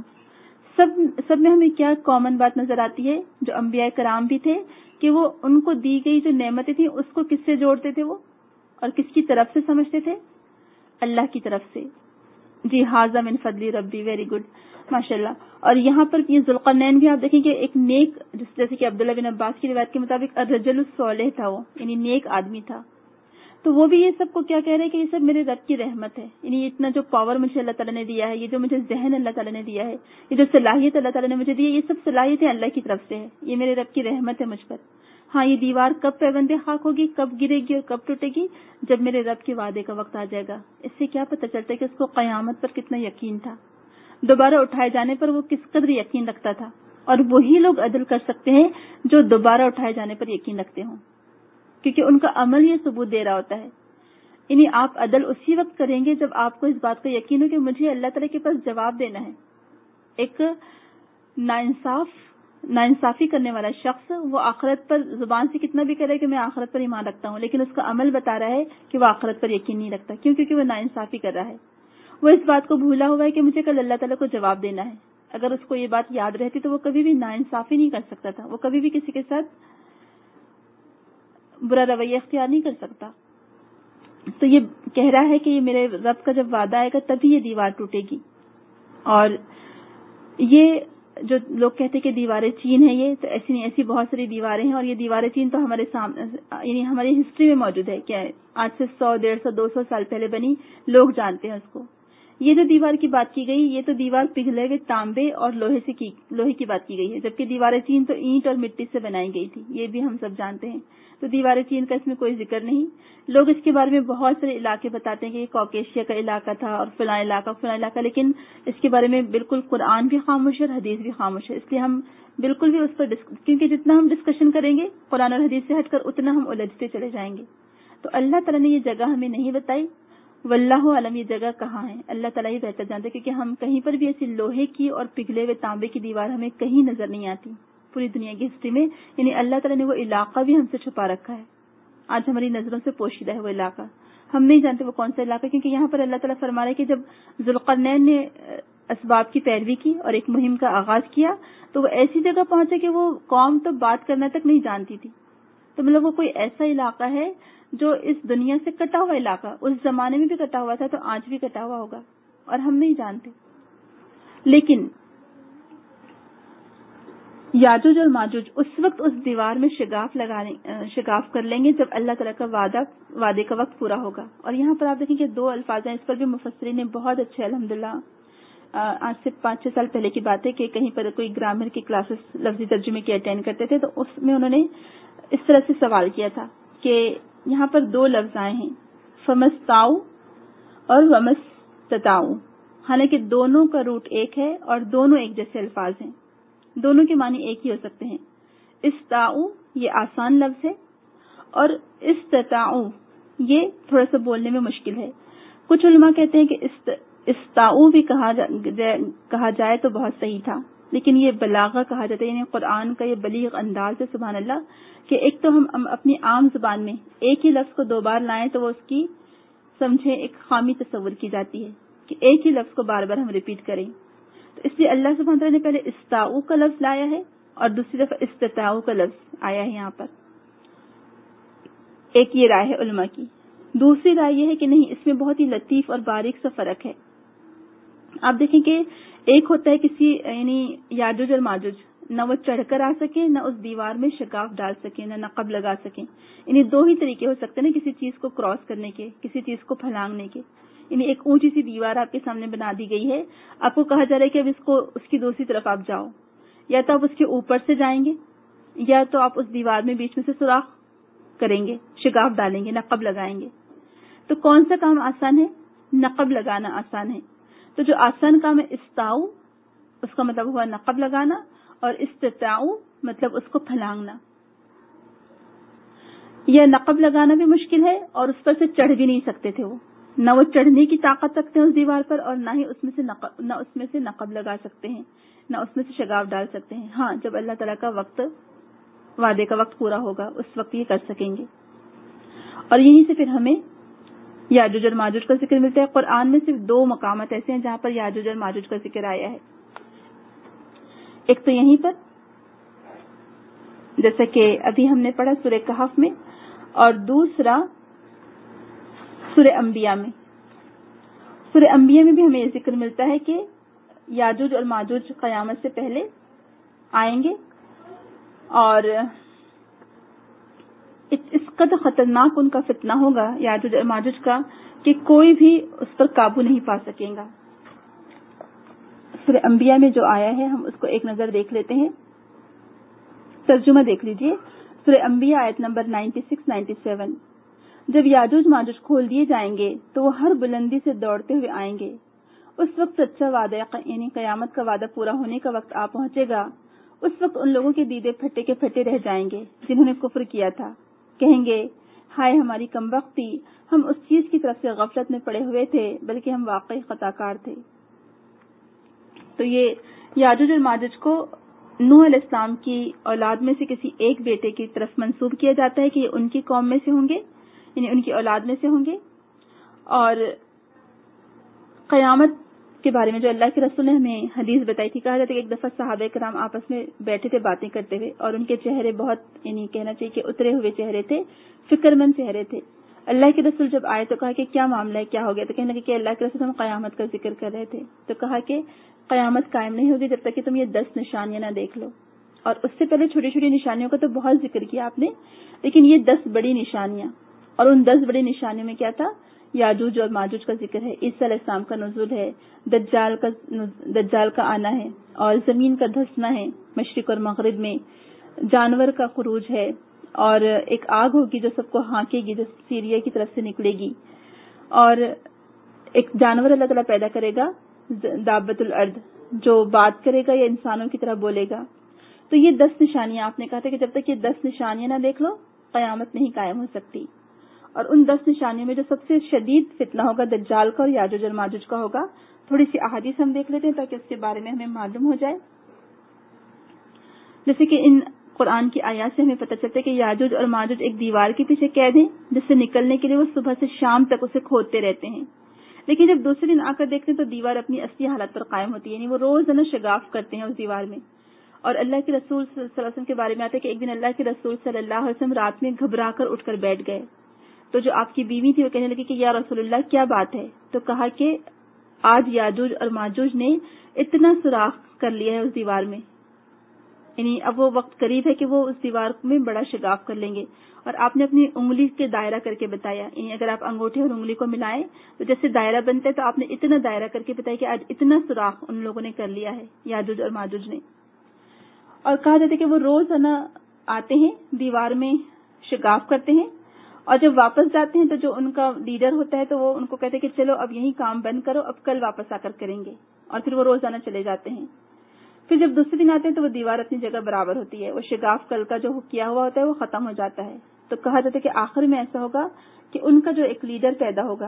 سب میں ہمیں کیا کامن بات نظر آتی ہے؟ جو انبیاء کرام بھی تھے کہ وہ ان کو دی گئی جو نعمتیں تھیں اس کو کس سے جوڑتے تھے وہ، اور کس کی طرف سے سمجھتے تھے؟ اللہ کی طرف سے. جی ھذا من فضل ربی، ویری گڈ، ماشاء اللہ. اور یہاں پر یہ ذوالقرنین بھی آپ دیکھیں کہ ایک نیک، جیسے کہ عبداللہ بن عباس کی روایت کے مطابق الرجل الصالح تھا، وہ یعنی نیک آدمی تھا. تو وہ بھی یہ سب کو کیا کہہ رہے ہیں کہ یہ سب میرے رب کی رحمت ہے. یعنی یہ اتنا جو پاور مجھے اللہ تعالیٰ نے دیا ہے، یہ جو مجھے ذہن اللہ تعالیٰ نے دیا ہے، یہ جو صلاحیت اللہ تعالیٰ نے مجھے دی ہے، یہ سب صلاحیتیں اللہ کی طرف سے ہے. یہ میرے رب کی رحمت ہے مجھ پر. ہاں یہ دیوار کب پیوند خاک ہوگی، کب گرے گی اور کب ٹوٹے گی؟ جب میرے رب کے وعدے کا وقت آ جائے گا. اس سے کیا پتہ چلتا ہے کہ اس کو قیامت پر کتنا یقین تھا، دوبارہ اٹھائے جانے پر وہ کس قدر یقین رکھتا تھا. اور وہی لوگ عدل کر سکتے ہیں جو دوبارہ اٹھائے جانے پر یقین رکھتے ہوں، کیونکہ ان کا عمل یہ ثبوت دے رہا ہوتا ہے. یعنی آپ عدل اسی وقت کریں گے جب آپ کو اس بات کا یقین ہو کہ مجھے اللہ تعالیٰ کے پاس جواب دینا ہے. ایک ناانصافی کرنے والا شخص وہ آخرت پر زبان سے کتنا بھی کرے کہ میں آخرت پر ایمان رکھتا ہوں، لیکن اس کا عمل بتا رہا ہے کہ وہ آخرت پر یقین نہیں رکھتا. کیوں؟ کیونکہ وہ ناانصافی کر رہا ہے. وہ اس بات کو بھولا ہوا ہے کہ مجھے کل اللہ تعالیٰ کو جواب دینا ہے. اگر اس کو یہ بات یاد رہتی تو وہ کبھی بھی ناانصافی نہیں کر سکتا تھا، وہ کبھی بھی کسی کے ساتھ برا رویہ اختیار نہیں کر سکتا. تو یہ کہہ رہا ہے کہ یہ میرے رب کا جب وعدہ آئے گا تبھی یہ دیوار ٹوٹے گی. اور یہ جو لوگ کہتے کہ دیواریں چین ہے، یہ تو ایسی نہیں، ایسی بہت ساری دیواریں ہیں. اور یہ دیواریں چین تو ہمارے سامنے یعنی ہماری ہسٹری میں موجود ہے کہ آج سے 100 150 200 سال پہلے بنی، لوگ جانتے ہیں اس کو. یہ جو دیوار کی بات کی گئی یہ تو دیوار پگھلے ہوئے تانبے اور لوہے کی بات کی گئی ہے، جبکہ دیواریں چین تو اینٹ اور مٹی سے بنائی گئی تھی، یہ بھی ہم سب جانتے ہیں. تو دیواریں چین کا اس میں کوئی ذکر نہیں. لوگ اس کے بارے میں بہت سارے علاقے بتاتے ہیں کہ یہ کوکیشیا کا علاقہ تھا اور فلاں علاقہ، لیکن اس کے بارے میں بالکل قرآن بھی خاموش ہے اور حدیث بھی خاموش ہے. اس لیے ہم بالکل بھی اس پر کیونکہ جتنا ہم ڈسکشن کریں گے قرآن اور حدیث سے ہٹ کر اتنا ہم الجھتے چلے جائیں گے. تو اللہ تعالیٰ نے یہ جگہ ہمیں نہیں بتائی. واللہ علم یہ جگہ کہاں ہے اللہ تعالیٰ ہی بہتر جانتے، کیونکہ ہم کہیں پر بھی ایسی لوہے کی اور پگھلے ہوئے تانبے کی دیوار ہمیں کہیں نظر نہیں آتی پوری دنیا کی ہسٹری میں. یعنی اللہ تعالیٰ نے وہ علاقہ بھی ہم سے چھپا رکھا ہے، آج ہماری نظروں سے پوشیدہ ہے وہ علاقہ. ہم نہیں جانتے وہ کون سا علاقہ، کیونکہ یہاں پر اللہ تعالیٰ فرما رہا ہے کہ جب ذوالقرنین نے اسباب کی پیروی کی اور ایک مہم کا آغاز کیا تو وہ ایسی جگہ پہنچے کہ وہ قوم تو بات کرنا تک نہیں جانتی تھی. تو مطلب وہ کوئی ایسا علاقہ ہے جو اس دنیا سے کٹا ہوا علاقہ، اس زمانے میں بھی کٹا ہوا تھا تو آج بھی کٹا ہوا ہوگا اور ہم نہیں جانتے. لیکن یاجوج اور ماجوج اس وقت اس دیوار میں شگاف کر لیں گے جب اللہ تعالیٰ کا وعدے کا وقت پورا ہوگا. اور یہاں پر آپ دیکھیں کہ 2 الفاظ ہیں، اس پر بھی مفسرین نے بہت اچھے الحمدللہ آج سے 5-6 سال پہلے کی بات ہے کہ کہیں پر کوئی گرامر کی کلاسز لفظی ترجمے کی اٹینڈ کرتے تھے تو اس میں انہوں نے اس طرح سے سوال کیا تھا کہ یہاں پر 2 لفظ آئے ہیں فمستاؤ اور ومستطاؤ، حالانکہ دونوں کا روٹ ایک ہے اور دونوں ایک جیسے الفاظ ہیں، دونوں کے معنی ایک ہی ہو سکتے ہیں. استاؤ یہ آسان لفظ ہے اور استطاؤ یہ تھوڑا سا بولنے میں مشکل ہے. کچھ علماء کہتے ہیں کہ استاؤ بھی کہا جائے تو بہت صحیح تھا، لیکن یہ بلاغہ کہا جاتا ہے، یعنی قرآن کا یہ بلیغ انداز ہے سبحان اللہ کہ ایک تو ہم اپنی عام زبان میں ایک ہی لفظ کو 2 بار لائیں تو وہ اس کی سمجھے ایک خامی تصور کی جاتی ہے کہ ایک ہی لفظ کو بار بار ہم ریپیٹ کریں. تو اس لیے اللہ سبحانہ وتعالیٰ نے پہلے استاؤ کا لفظ لایا ہے اور دوسری دفعہ استطاؤ کا لفظ آیا ہے یہاں پر. ایک یہ رائے ہے علماء کی. دوسری رائے یہ ہے کہ نہیں، اس میں بہت ہی لطیف اور باریک سا فرق ہے. آپ دیکھیں کہ ایک ہوتا ہے کسی یعنی یاجوج اور ماجوج نہ وہ چڑھ کر آ سکے، نہ اس دیوار میں شگاف ڈال سکے، نہ نقب لگا سکیں. یعنی 2 ہی طریقے ہو سکتے ہیں نا کسی چیز کو کراس کرنے کے، کسی چیز کو پھلانگنے کے. یعنی ایک اونچی سی دیوار آپ کے سامنے بنا دی گئی ہے، آپ کو کہا جا رہا ہے کہ اب اس کی دوسری طرف آپ جاؤ، یا تو آپ اس کے اوپر سے جائیں گے یا تو آپ اس دیوار میں بیچ میں سے سوراخ کریں گے، شگاف ڈالیں گے، نقب لگائیں گے. تو کون سا کام آسان ہے؟ نقب لگانا آسان ہے. تو جو آسان کام ہے استاؤ، اس کا مطلب ہوا نقب لگانا، اور استطاؤ مطلب اس کو پھلانگنا. یہ نقب لگانا بھی مشکل ہے اور اس پر سے چڑھ بھی نہیں سکتے تھے، وہ نہ وہ چڑھنے کی طاقت رکھتے ہیں اس دیوار پر اور نہ ہی اس میں سے نقب لگا سکتے ہیں، نہ اس میں سے شگاف ڈال سکتے ہیں. ہاں جب اللہ تعالیٰ کا وعدے کا وقت پورا ہوگا اس وقت یہ کر سکیں گے. اور یہیں سے پھر ہمیں یاجوج اور ماجوج کا ذکر ملتا ہے. قرآن میں صرف 2 مقامات ایسے ہیں جہاں پر یاجوج اور ماجوج کا ذکر آیا ہے. ایک تو یہیں پر جیسا کہ ابھی ہم نے پڑھا سورہ کہف میں، اور دوسرا سورہ انبیاء میں. سورہ انبیاء میں بھی ہمیں یہ ذکر ملتا ہے کہ یاجوج اور ماجوج قیامت سے پہلے آئیں گے اور اس قدر خطرناک ان کا فتنہ ہوگا یاجوج اور ماجوج کا کہ کوئی بھی اس پر قابو نہیں پا سکے گا. سورہ انبیاء میں جو آیا ہے ہم اس کو ایک نظر دیکھ لیتے ہیں. ترجمہ دیکھ لیجئے سورہ انبیاء آیت نمبر 96-97. جب یاجوج ماجوج کھول دیے جائیں گے تو وہ ہر بلندی سے دوڑتے ہوئے آئیں گے. اس وقت سچا وعدہ یعنی قیامت کا وعدہ پورا ہونے کا وقت آ پہنچے گا. اس وقت ان لوگوں کے دیدے پھٹے کے پھٹے رہ جائیں گے جنہوں نے کفر کیا تھا. کہیں گے ہائے ہماری کمبختی، ہم اس چیز کی طرف سے غفلت میں پڑے ہوئے تھے بلکہ ہم واقعی خطا کار تھے. تو یہ یاجوج اور ماجوج کو نوح علیہ السلام کی اولاد میں سے کسی ایک بیٹے کی طرف منسوب کیا جاتا ہے کہ یہ ان کی قوم میں سے ہوں گے، یعنی ان کی اولاد میں سے ہوں گے. اور قیامت کے بارے میں جو اللہ کے رسول نے ہمیں حدیث بتائی تھی، کہا جاتا ہے کہ ایک دفعہ صحابہ کرام آپس میں بیٹھے تھے باتیں کرتے ہوئے، اور ان کے چہرے بہت یعنی کہنا چاہیے کہ اترے ہوئے چہرے تھے، فکر مند چہرے تھے. اللہ کے رسول جب آئے تو کہا کہ کیا معاملہ ہے، کیا ہو گیا؟ تو کہنے لگے کہ اللہ کے رسول ہم قیامت کا ذکر کر رہے تھے. تو کہا کہ قیامت قائم نہیں ہوگی جب تک کہ تم یہ 10 نشانیاں نہ دیکھ لو. اور اس سے پہلے چھوٹی چھوٹی نشانیوں کا تو بہت ذکر کیا آپ نے، لیکن یہ 10 بڑی نشانیاں، اور ان 10 بڑی نشانیوں میں کیا تھا؟ یاجوج اور ماجوج کا ذکر ہے، عیسیٰ علیہ السلام کا نزول ہے، دجال کا آنا ہے، اور زمین کا دھسنا ہے مشرق اور مغرب میں، جانور کا خروج ہے، اور ایک آگ ہوگی جو سب کو ہانکے گی جو سیریا کی طرف سے نکلے گی، اور ایک جانور اللہ تعالیٰ پیدا کرے گا دابۃ الارض جو بات کرے گا یا انسانوں کی طرح بولے گا. تو یہ 10 نشانیاں آپ نے کہا تھا کہ جب تک یہ 10 نشانیاں نہ دیکھ لو قیامت نہیں قائم ہو سکتی. اور ان 10 نشانیوں میں جو سب سے شدید فتنہ ہوگا دجال کا اور یاجوج اور ماجوج کا ہوگا. تھوڑی سی احادیث ہم دیکھ لیتے ہیں تاکہ اس کے بارے میں ہمیں معلوم ہو جائے. جیسے کہ ان قرآن کی آیات سے ہمیں پتہ چلتا ہے کہ یاجوج اور ماجوج ایک دیوار کے پیچھے قید ہیں جس سے نکلنے کے لیے وہ صبح سے شام تک اسے کھودتے رہتے ہیں. لیکن جب دوسرے دن آ کر دیکھتے ہیں تو دیوار اپنی اصلی حالت پر قائم ہوتی ہے، یعنی وہ روزانہ شگاف کرتے ہیں اس دیوار میں. اور اللہ کے رسول صلی اللہ علیہ وسلم کے بارے میں آتا ہے کہ ایک دن اللہ کے رسول صلی اللہ علیہ وسلم رات میں گھبرا کر اٹھ کر بیٹھ گئے. تو جو آپ کی بیوی تھی وہ کہنے لگی کہ یا رسول اللہ کیا بات ہے؟ تو کہا کہ آج یاجوج اور ماجوج نے اتنا سوراخ کر لیا ہے اس دیوار میں، یعنی اب وہ وقت قریب ہے کہ وہ اس دیوار میں بڑا شگاف کر لیں گے. اور آپ نے اپنی انگلی کے دائرہ کر کے بتایا، یعنی اگر آپ انگوٹھے اور انگلی کو ملائیں تو جیسے دائرہ بنتا ہے، تو آپ نے اتنا دائرہ کر کے بتایا کہ آج اتنا سوراخ ان لوگوں نے کر لیا ہے یاجوج اور ماجوج نے. اور کہا جاتا ہے کہ وہ روزانہ آتے ہیں دیوار میں شگاف کرتے ہیں، اور جب واپس جاتے ہیں تو جو ان کا لیڈر ہوتا ہے تو وہ ان کو کہتے ہیں کہ چلو اب یہی کام بند کرو، اب کل واپس آ کر کریں گے. اور پھر وہ روزانہ چلے جاتے ہیں. پھر جب دوسرے دن آتے ہیں تو وہ دیوار اپنی جگہ برابر ہوتی ہے، وہ شگاف کل کا جو کیا ہوا ہوتا ہے وہ ختم ہو جاتا ہے. تو کہا جاتا ہے کہ آخر میں ایسا ہوگا کہ ان کا جو ایک لیڈر پیدا ہوگا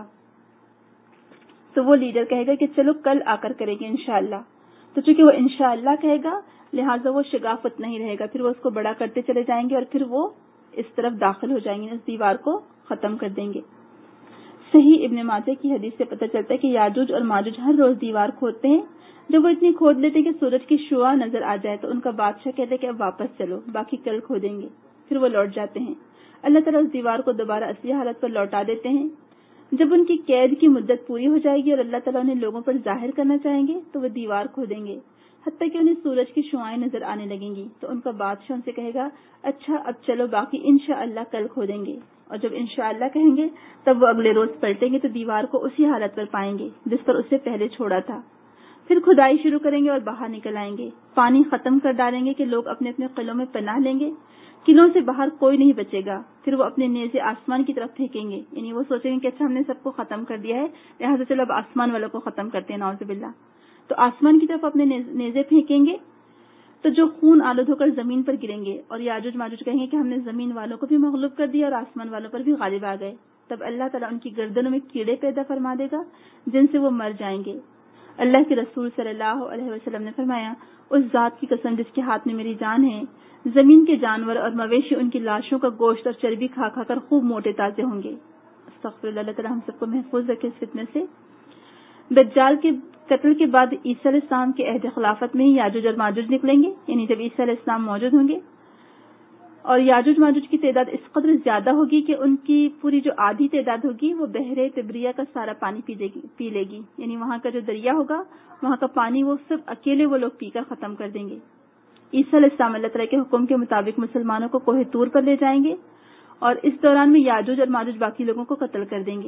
تو وہ لیڈر کہے گا کہ چلو کل آ کر کریں گے انشاءاللہ. تو چونکہ وہ انشاءاللہ کہے گا لہٰذا وہ شگافت نہیں رہے گا، پھر وہ اس کو بڑا کرتے چلے جائیں گے اور پھر وہ اس طرف داخل ہو جائیں گے، اس دیوار کو ختم کر دیں گے. صحیح ابن ماجہ کی حدیث سے پتہ چلتا ہے کہ یاجوج اور ماجوج ہر روز دیوار کھودتے ہیں. جب وہ اتنی کھود لیتے کہ سورج کی شعاع نظر آ جائے تو ان کا بادشاہ کہتے ہیں کہ اب واپس چلو، باقی کل کھودیں گے. پھر وہ لوٹ جاتے ہیں. اللہ تعالیٰ اس دیوار کو دوبارہ اصلی حالت پر لوٹا دیتے ہیں. جب ان کی قید کی مدت پوری ہو جائے گی اور اللہ تعالیٰ انہیں لوگوں پر ظاہر کرنا چاہیں گے تو وہ دیوار کھودیں گے، حتیٰ کہ انہیں سورج کی شعائیں نظر آنے لگیں گی. تو ان کا بادشاہ ان سے کہے گا اچھا اب چلو باقی انشاءاللہ کل کھودیں گے. اور جب انشاءاللہ کہیں گے تب وہ اگلے روز پلٹیں گے تو دیوار کو اسی حالت پر پائیں گے جس پر اسے پہلے چھوڑا تھا. پھر کھدائی شروع کریں گے اور باہر نکل آئیں گے. پانی ختم کر ڈالیں گے کہ لوگ اپنے اپنے قلعوں میں پناہ لیں گے. قلعوں سے باہر کوئی نہیں بچے گا. پھر وہ اپنے نیزے آسمان کی طرف پھینکیں گے، یعنی وہ سوچیں گے کہ اچھا ہم نے سب کو ختم کر دیا ہے لہٰذا چلو اب آسمان والوں کو ختم کرتے ہیں، نعوذ باللہ. تو آسمان کی طرف اپنے نیزے پھینکیں گے تو جو خون آلود ہو کر زمین پر گریں گے، اور یاجوج ماجوج کہیں گے کہ ہم نے زمین والوں کو بھی مغلوب کر دیا اور آسمان والوں پر بھی غالب آ گئے. تب اللہ تعالیٰ ان کی گردنوں میں کیڑے پیدا فرما دے گا جن سے وہ مر جائیں گے. اللہ کے رسول صلی اللہ علیہ وسلم نے فرمایا اس ذات کی قسم جس کے ہاتھ میں میری جان ہے، زمین کے جانور اور مویشی ان کی لاشوں کا گوشت اور چربی کھا کھا کر خوب موٹے تازے ہوں گے. استغفر اللہ تعالیٰ ہم سب کو محفوظ رکھے اس فتنے سے. دجال کے قتل کے بعد عیسیٰ علیہ السلام کے عہد خلافت میں ہی یاجوج اور ماجوج نکلیں گے، یعنی جب عیسیٰ علیہ السلام موجود ہوں گے. اور یاجوج ماجوج کی تعداد اس قدر زیادہ ہوگی کہ ان کی پوری جو آدھی تعداد ہوگی وہ بحر تبریہ کا سارا پانی پی لے گی، یعنی وہاں کا جو دریا ہوگا وہاں کا پانی وہ سب اکیلے وہ لوگ پی کر ختم کر دیں گے. عیسیٰ علیہ السلام اللہ تعالیٰ کے حکم کے مطابق مسلمانوں کو کوہ طور پر لے جائیں گے اور اس دوران میں یاجوج اور ماجوج باقی لوگوں کو قتل کر دیں گے.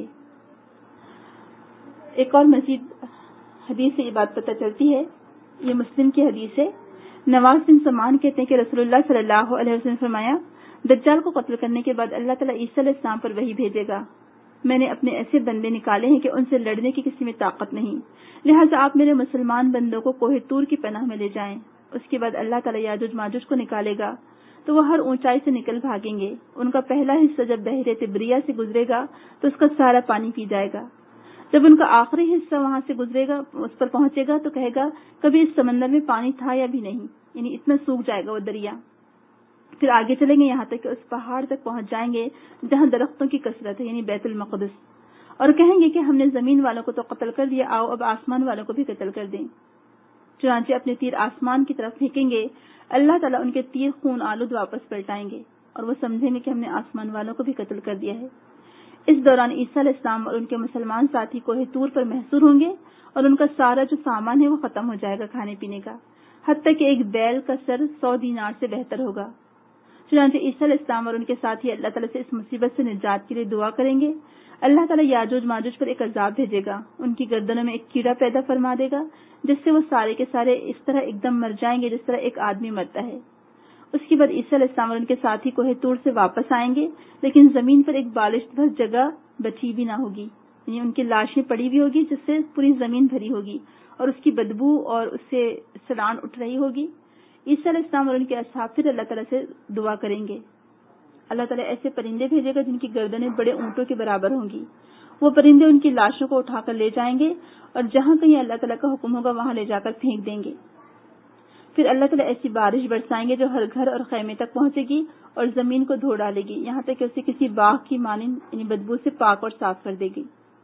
ایک اور مزید حدیث سے یہ بات پتہ چلتی ہے، یہ مسلم کی حدیث ہے. نواز بن سمان کہتے ہیں کہ رسول اللہ صلی اللہ علیہ وسلم نے فرمایا دجال کو قتل کرنے کے بعد اللہ تعالیٰ عیسیٰ علیہ السلام پر وحی بھیجے گا. میں نے اپنے ایسے بندے نکالے ہیں کہ ان سے لڑنے کی کسی میں طاقت نہیں، لہٰذا آپ میرے مسلمان بندوں کو کوہ طور کی پناہ میں لے جائیں اس کے بعد اللہ تعالیٰ یاجوج ماجوج کو نکالے گا تو وہ ہر اونچائی سے نکل بھاگیں گے. ان کا پہلا حصہ جب بحیرہ تبریہ سے گزرے گا تو اس کا سارا پانی پی جائے گا. جب ان کا آخری حصہ وہاں سے گزرے گا، اس پر پہنچے گا تو کہے گا کبھی اس سمندر میں پانی تھا یا بھی نہیں، یعنی اتنا سوکھ جائے گا وہ دریا. پھر آگے چلیں گے یہاں تک کہ اس پہاڑ تک پہنچ جائیں گے جہاں درختوں کی کثرت ہے، یعنی بیت المقدس، اور کہیں گے کہ ہم نے زمین والوں کو تو قتل کر دیا، آؤ اب آسمان والوں کو بھی قتل کر دیں. چنانچہ اپنے تیر آسمان کی طرف پھینکیں گے، اللہ تعالیٰ ان کے تیر خون آلود واپس پلٹائیں گے اور وہ سمجھیں گے کہ ہم نے آسمان والوں کو بھی قتل کر دیا ہے. اس دوران عیسیٰ علیہ السلام اور ان کے مسلمان ساتھی کوہ طور پر محصور ہوں گے اور ان کا سارا جو سامان ہے وہ ختم ہو جائے گا کھانے پینے کا، حتیٰ کہ ایک بیل کا سر 100 دینار سے بہتر ہوگا. چنانچہ عیسیٰ علیہ السلام اور ان کے ساتھی اللہ تعالیٰ سے اس مصیبت سے نجات کے لیے دعا کریں گے. اللہ تعالیٰ یاجوج ماجوج پر ایک عذاب بھیجے گا، ان کی گردنوں میں ایک کیڑا پیدا فرما دے گا جس سے وہ سارے کے سارے اس طرح ایک دم مر جائیں گے جس طرح ایک آدمی مرتا ہے. اس کے بعد عیسیٰ علیہ السلام اور ان کے ساتھی کوہ طور سے واپس آئیں گے، لیکن زمین پر ایک بالشت بھر جگہ بچی بھی نہ ہوگی، یعنی ان کی لاشیں پڑی ہوئی ہوگی جس سے پوری زمین بھری ہوگی اور اس کی بدبو اور اس سے سڑان اٹھ رہی ہوگی. عیسیٰ علیہ السلام اور ان کے اصحاب پھر اللہ تعالیٰ سے دعا کریں گے. اللہ تعالیٰ ایسے پرندے بھیجے گا جن کی گردنیں بڑے اونٹوں کے برابر ہوں گی. وہ پرندے ان کی لاشوں کو اٹھا کر لے جائیں گے اور جہاں کہیں اللہ تعالیٰ کا حکم ہوگا وہاں لے جا کر پھینک دیں گے. پھر اللہ تعالیٰ ایسی بارش برسائیں گے جو ہر گھر اور خیمے تک پہنچے گی اور زمین کو دھو ڈالے گی، یہاں تک کہ اسے کسی باغ کی مانند یعنی بدبو سے پاک اور صاف کر دے گی.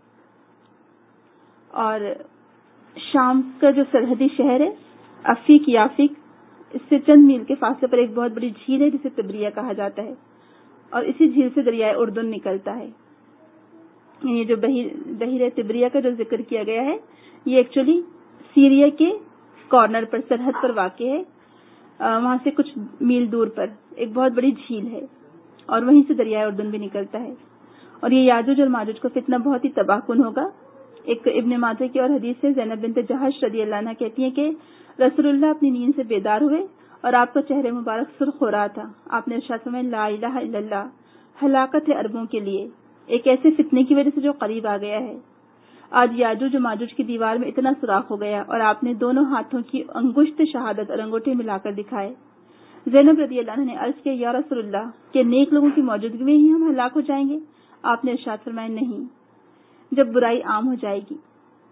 اور شام کا جو سرحدی شہر ہے افیق یافق، اس سے چند میل کے فاصلے پر ایک بہت بڑی جھیل ہے جسے تبریہ کہا جاتا ہے، اور اسی جھیل سے دریائے اردن نکلتا ہے. یہ جو بحیرہ تبریہ کا جو ذکر کیا گیا ہے یہ ایکچولی سیریا کے کارنر پر، سرحد پر واقع ہے. وہاں سے کچھ میل دور پر ایک بہت بڑی جھیل ہے اور وہیں سے دریائے اردن بھی نکلتا ہے. اور یہ یاجوج اور ماجوج کا فتنہ بہت ہی تباہ کن ہوگا. ایک ابن ماجہ کی اور حدیث سے زینب بنت جہش رضی اللہ عنہ کہتی ہیں کہ رسول اللہ اپنی نیند سے بیدار ہوئے اور آپ کا چہرہ مبارک سرخ ہو رہا تھا. آپ نے ارشاد فرمایا لا الہ الا اللہ، ہلاکت ہے عربوں کے لیے ایک ایسے فتنے کی وجہ سے جو قریب آ گیا ہے. آج یاجوج و ماجوج کی دیوار میں اتنا سوراخ ہو گیا اور آپ نے دونوں ہاتھوں کی انگشت شہادت اور انگوٹھے ملا کر دکھائے. زینب رضی اللہ عنہ نے عرض کیا یا رسول اللہ، کہ نیک لوگوں کی موجودگی میں ہی ہم ہلاک ہو جائیں گے؟ آپ نے ارشاد فرمایا نہیں، جب برائی عام ہو جائے گی.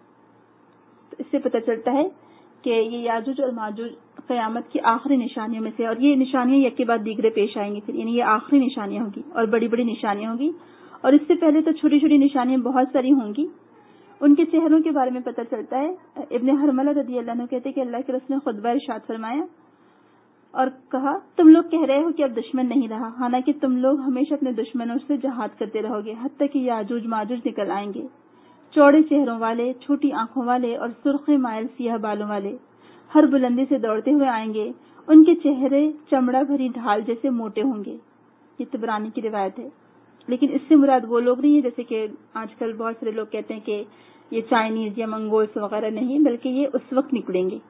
تو اس سے پتہ چلتا ہے کہ یہ یاجوج اور ماجوج قیامت کی آخری نشانیوں میں سے، اور یہ نشانیاں یک کے بعد دیگرے پیش آئیں گی پھر، یعنی یہ آخری نشانیاں ہوں گی اور بڑی بڑی نشانیاں ہوں گی. اور اس سے پہلے تو چھوٹی چھوٹی نشانیاں بہت ساری ہوں گی. ان کے چہروں کے بارے میں پتہ چلتا ہے، ابن حرملہ رضی اللہ عنہ کہتے کہ اللہ کے رسول نے خطبہ ارشاد فرمایا اور کہا تم لوگ کہہ رہے ہو کہ اب دشمن نہیں رہا، حالانکہ تم لوگ ہمیشہ اپنے دشمنوں سے جہاد کرتے رہو گے حتیٰ کہ یاجوج ماجوج نکل آئیں گے، چوڑے چہروں والے، چھوٹی آنکھوں والے اور سرخ مائل سیاہ بالوں والے، ہر بلندی سے دوڑتے ہوئے آئیں گے. ان کے چہرے چمڑا بھری ڈھال جیسے موٹے ہوں گے. یہ طبرانی کی روایت ہے. لیکن اس سے مراد وہ لوگ نہیں ہیں جیسے کہ آج کل بہت سارے لوگ کہتے ہیں کہ یہ چائنیز یا منگولز وغیرہ نہیں، بلکہ یہ اس وقت نکلیں گے.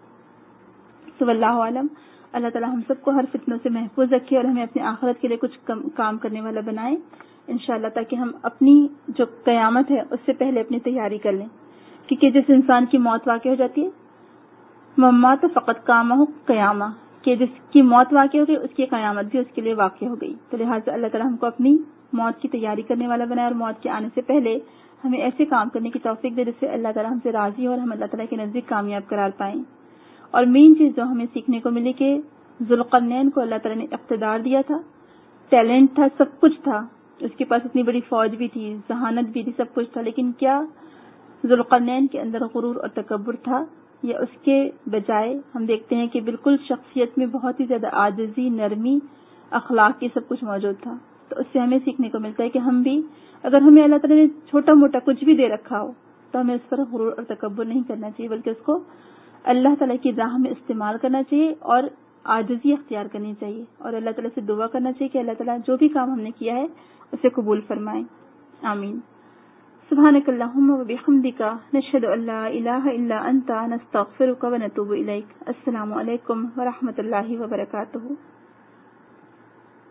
سو اللہ عالم. اللہ تعالی ہم سب کو ہر فتنوں سے محفوظ رکھے اور ہمیں اپنے آخرت کے لیے کچھ کام کرنے والا بنائے انشاءاللہ، تاکہ ہم اپنی جو قیامت ہے اس سے پہلے اپنی تیاری کر لیں. کیونکہ جس انسان کی موت واقع ہو جاتی ہے مما تو فقط کامہ قیامہ، کہ جس کی موت واقع ہو گئی اس کی قیامت بھی اس کے لیے واقع ہو گئی. تو لہٰذا اللہ تعالی ہم کو اپنی موت کی تیاری کرنے والا بنائے اور موت کے آنے سے پہلے ہمیں ایسے کام کرنے کی توفیق دے جس سے اللہ تعالی ہم سے راضی ہو اور ہم اللہ تعالی کے نزدیک کامیاب قرار پائیں. اور مین چیز جو ہمیں سیکھنے کو ملی کہ ذوالقرنین کو اللہ تعالی نے اقتدار دیا تھا، ٹیلنٹ تھا، سب کچھ تھا، اس کے پاس اتنی بڑی فوج بھی تھی، ذہانت بھی تھی، سب کچھ تھا، لیکن کیا ذوالقرنین کے اندر غرور اور تکبر تھا؟ یا اس کے بجائے ہم دیکھتے ہیں کہ بالکل شخصیت میں بہت ہی زیادہ عاجزی، نرمی، اخلاق، یہ سب کچھ موجود تھا. تو اس سے ہمیں سیکھنے کو ملتا ہے کہ ہم بھی اگر ہمیں اللہ تعالی نے چھوٹا موٹا کچھ بھی دے رکھا ہو تو ہمیں اس پر غرور اور تکبر نہیں کرنا چاہیے، بلکہ اس کو اللہ تعالی کی راہ میں استعمال کرنا چاہیے اور عاجزی اختیار کرنی چاہیے اور اللہ تعالی سے دعا کرنا چاہیے کہ اللہ تعالی جو بھی کام ہم نے کیا ہے اسے قبول فرمائیں. آمین. سبحانک اللہم و بحمدک، نشہد ان لا الہ الا انت، نستغفرک و نتوب الیک. السلام علیکم و رحمۃ اللہ وبرکاتہ.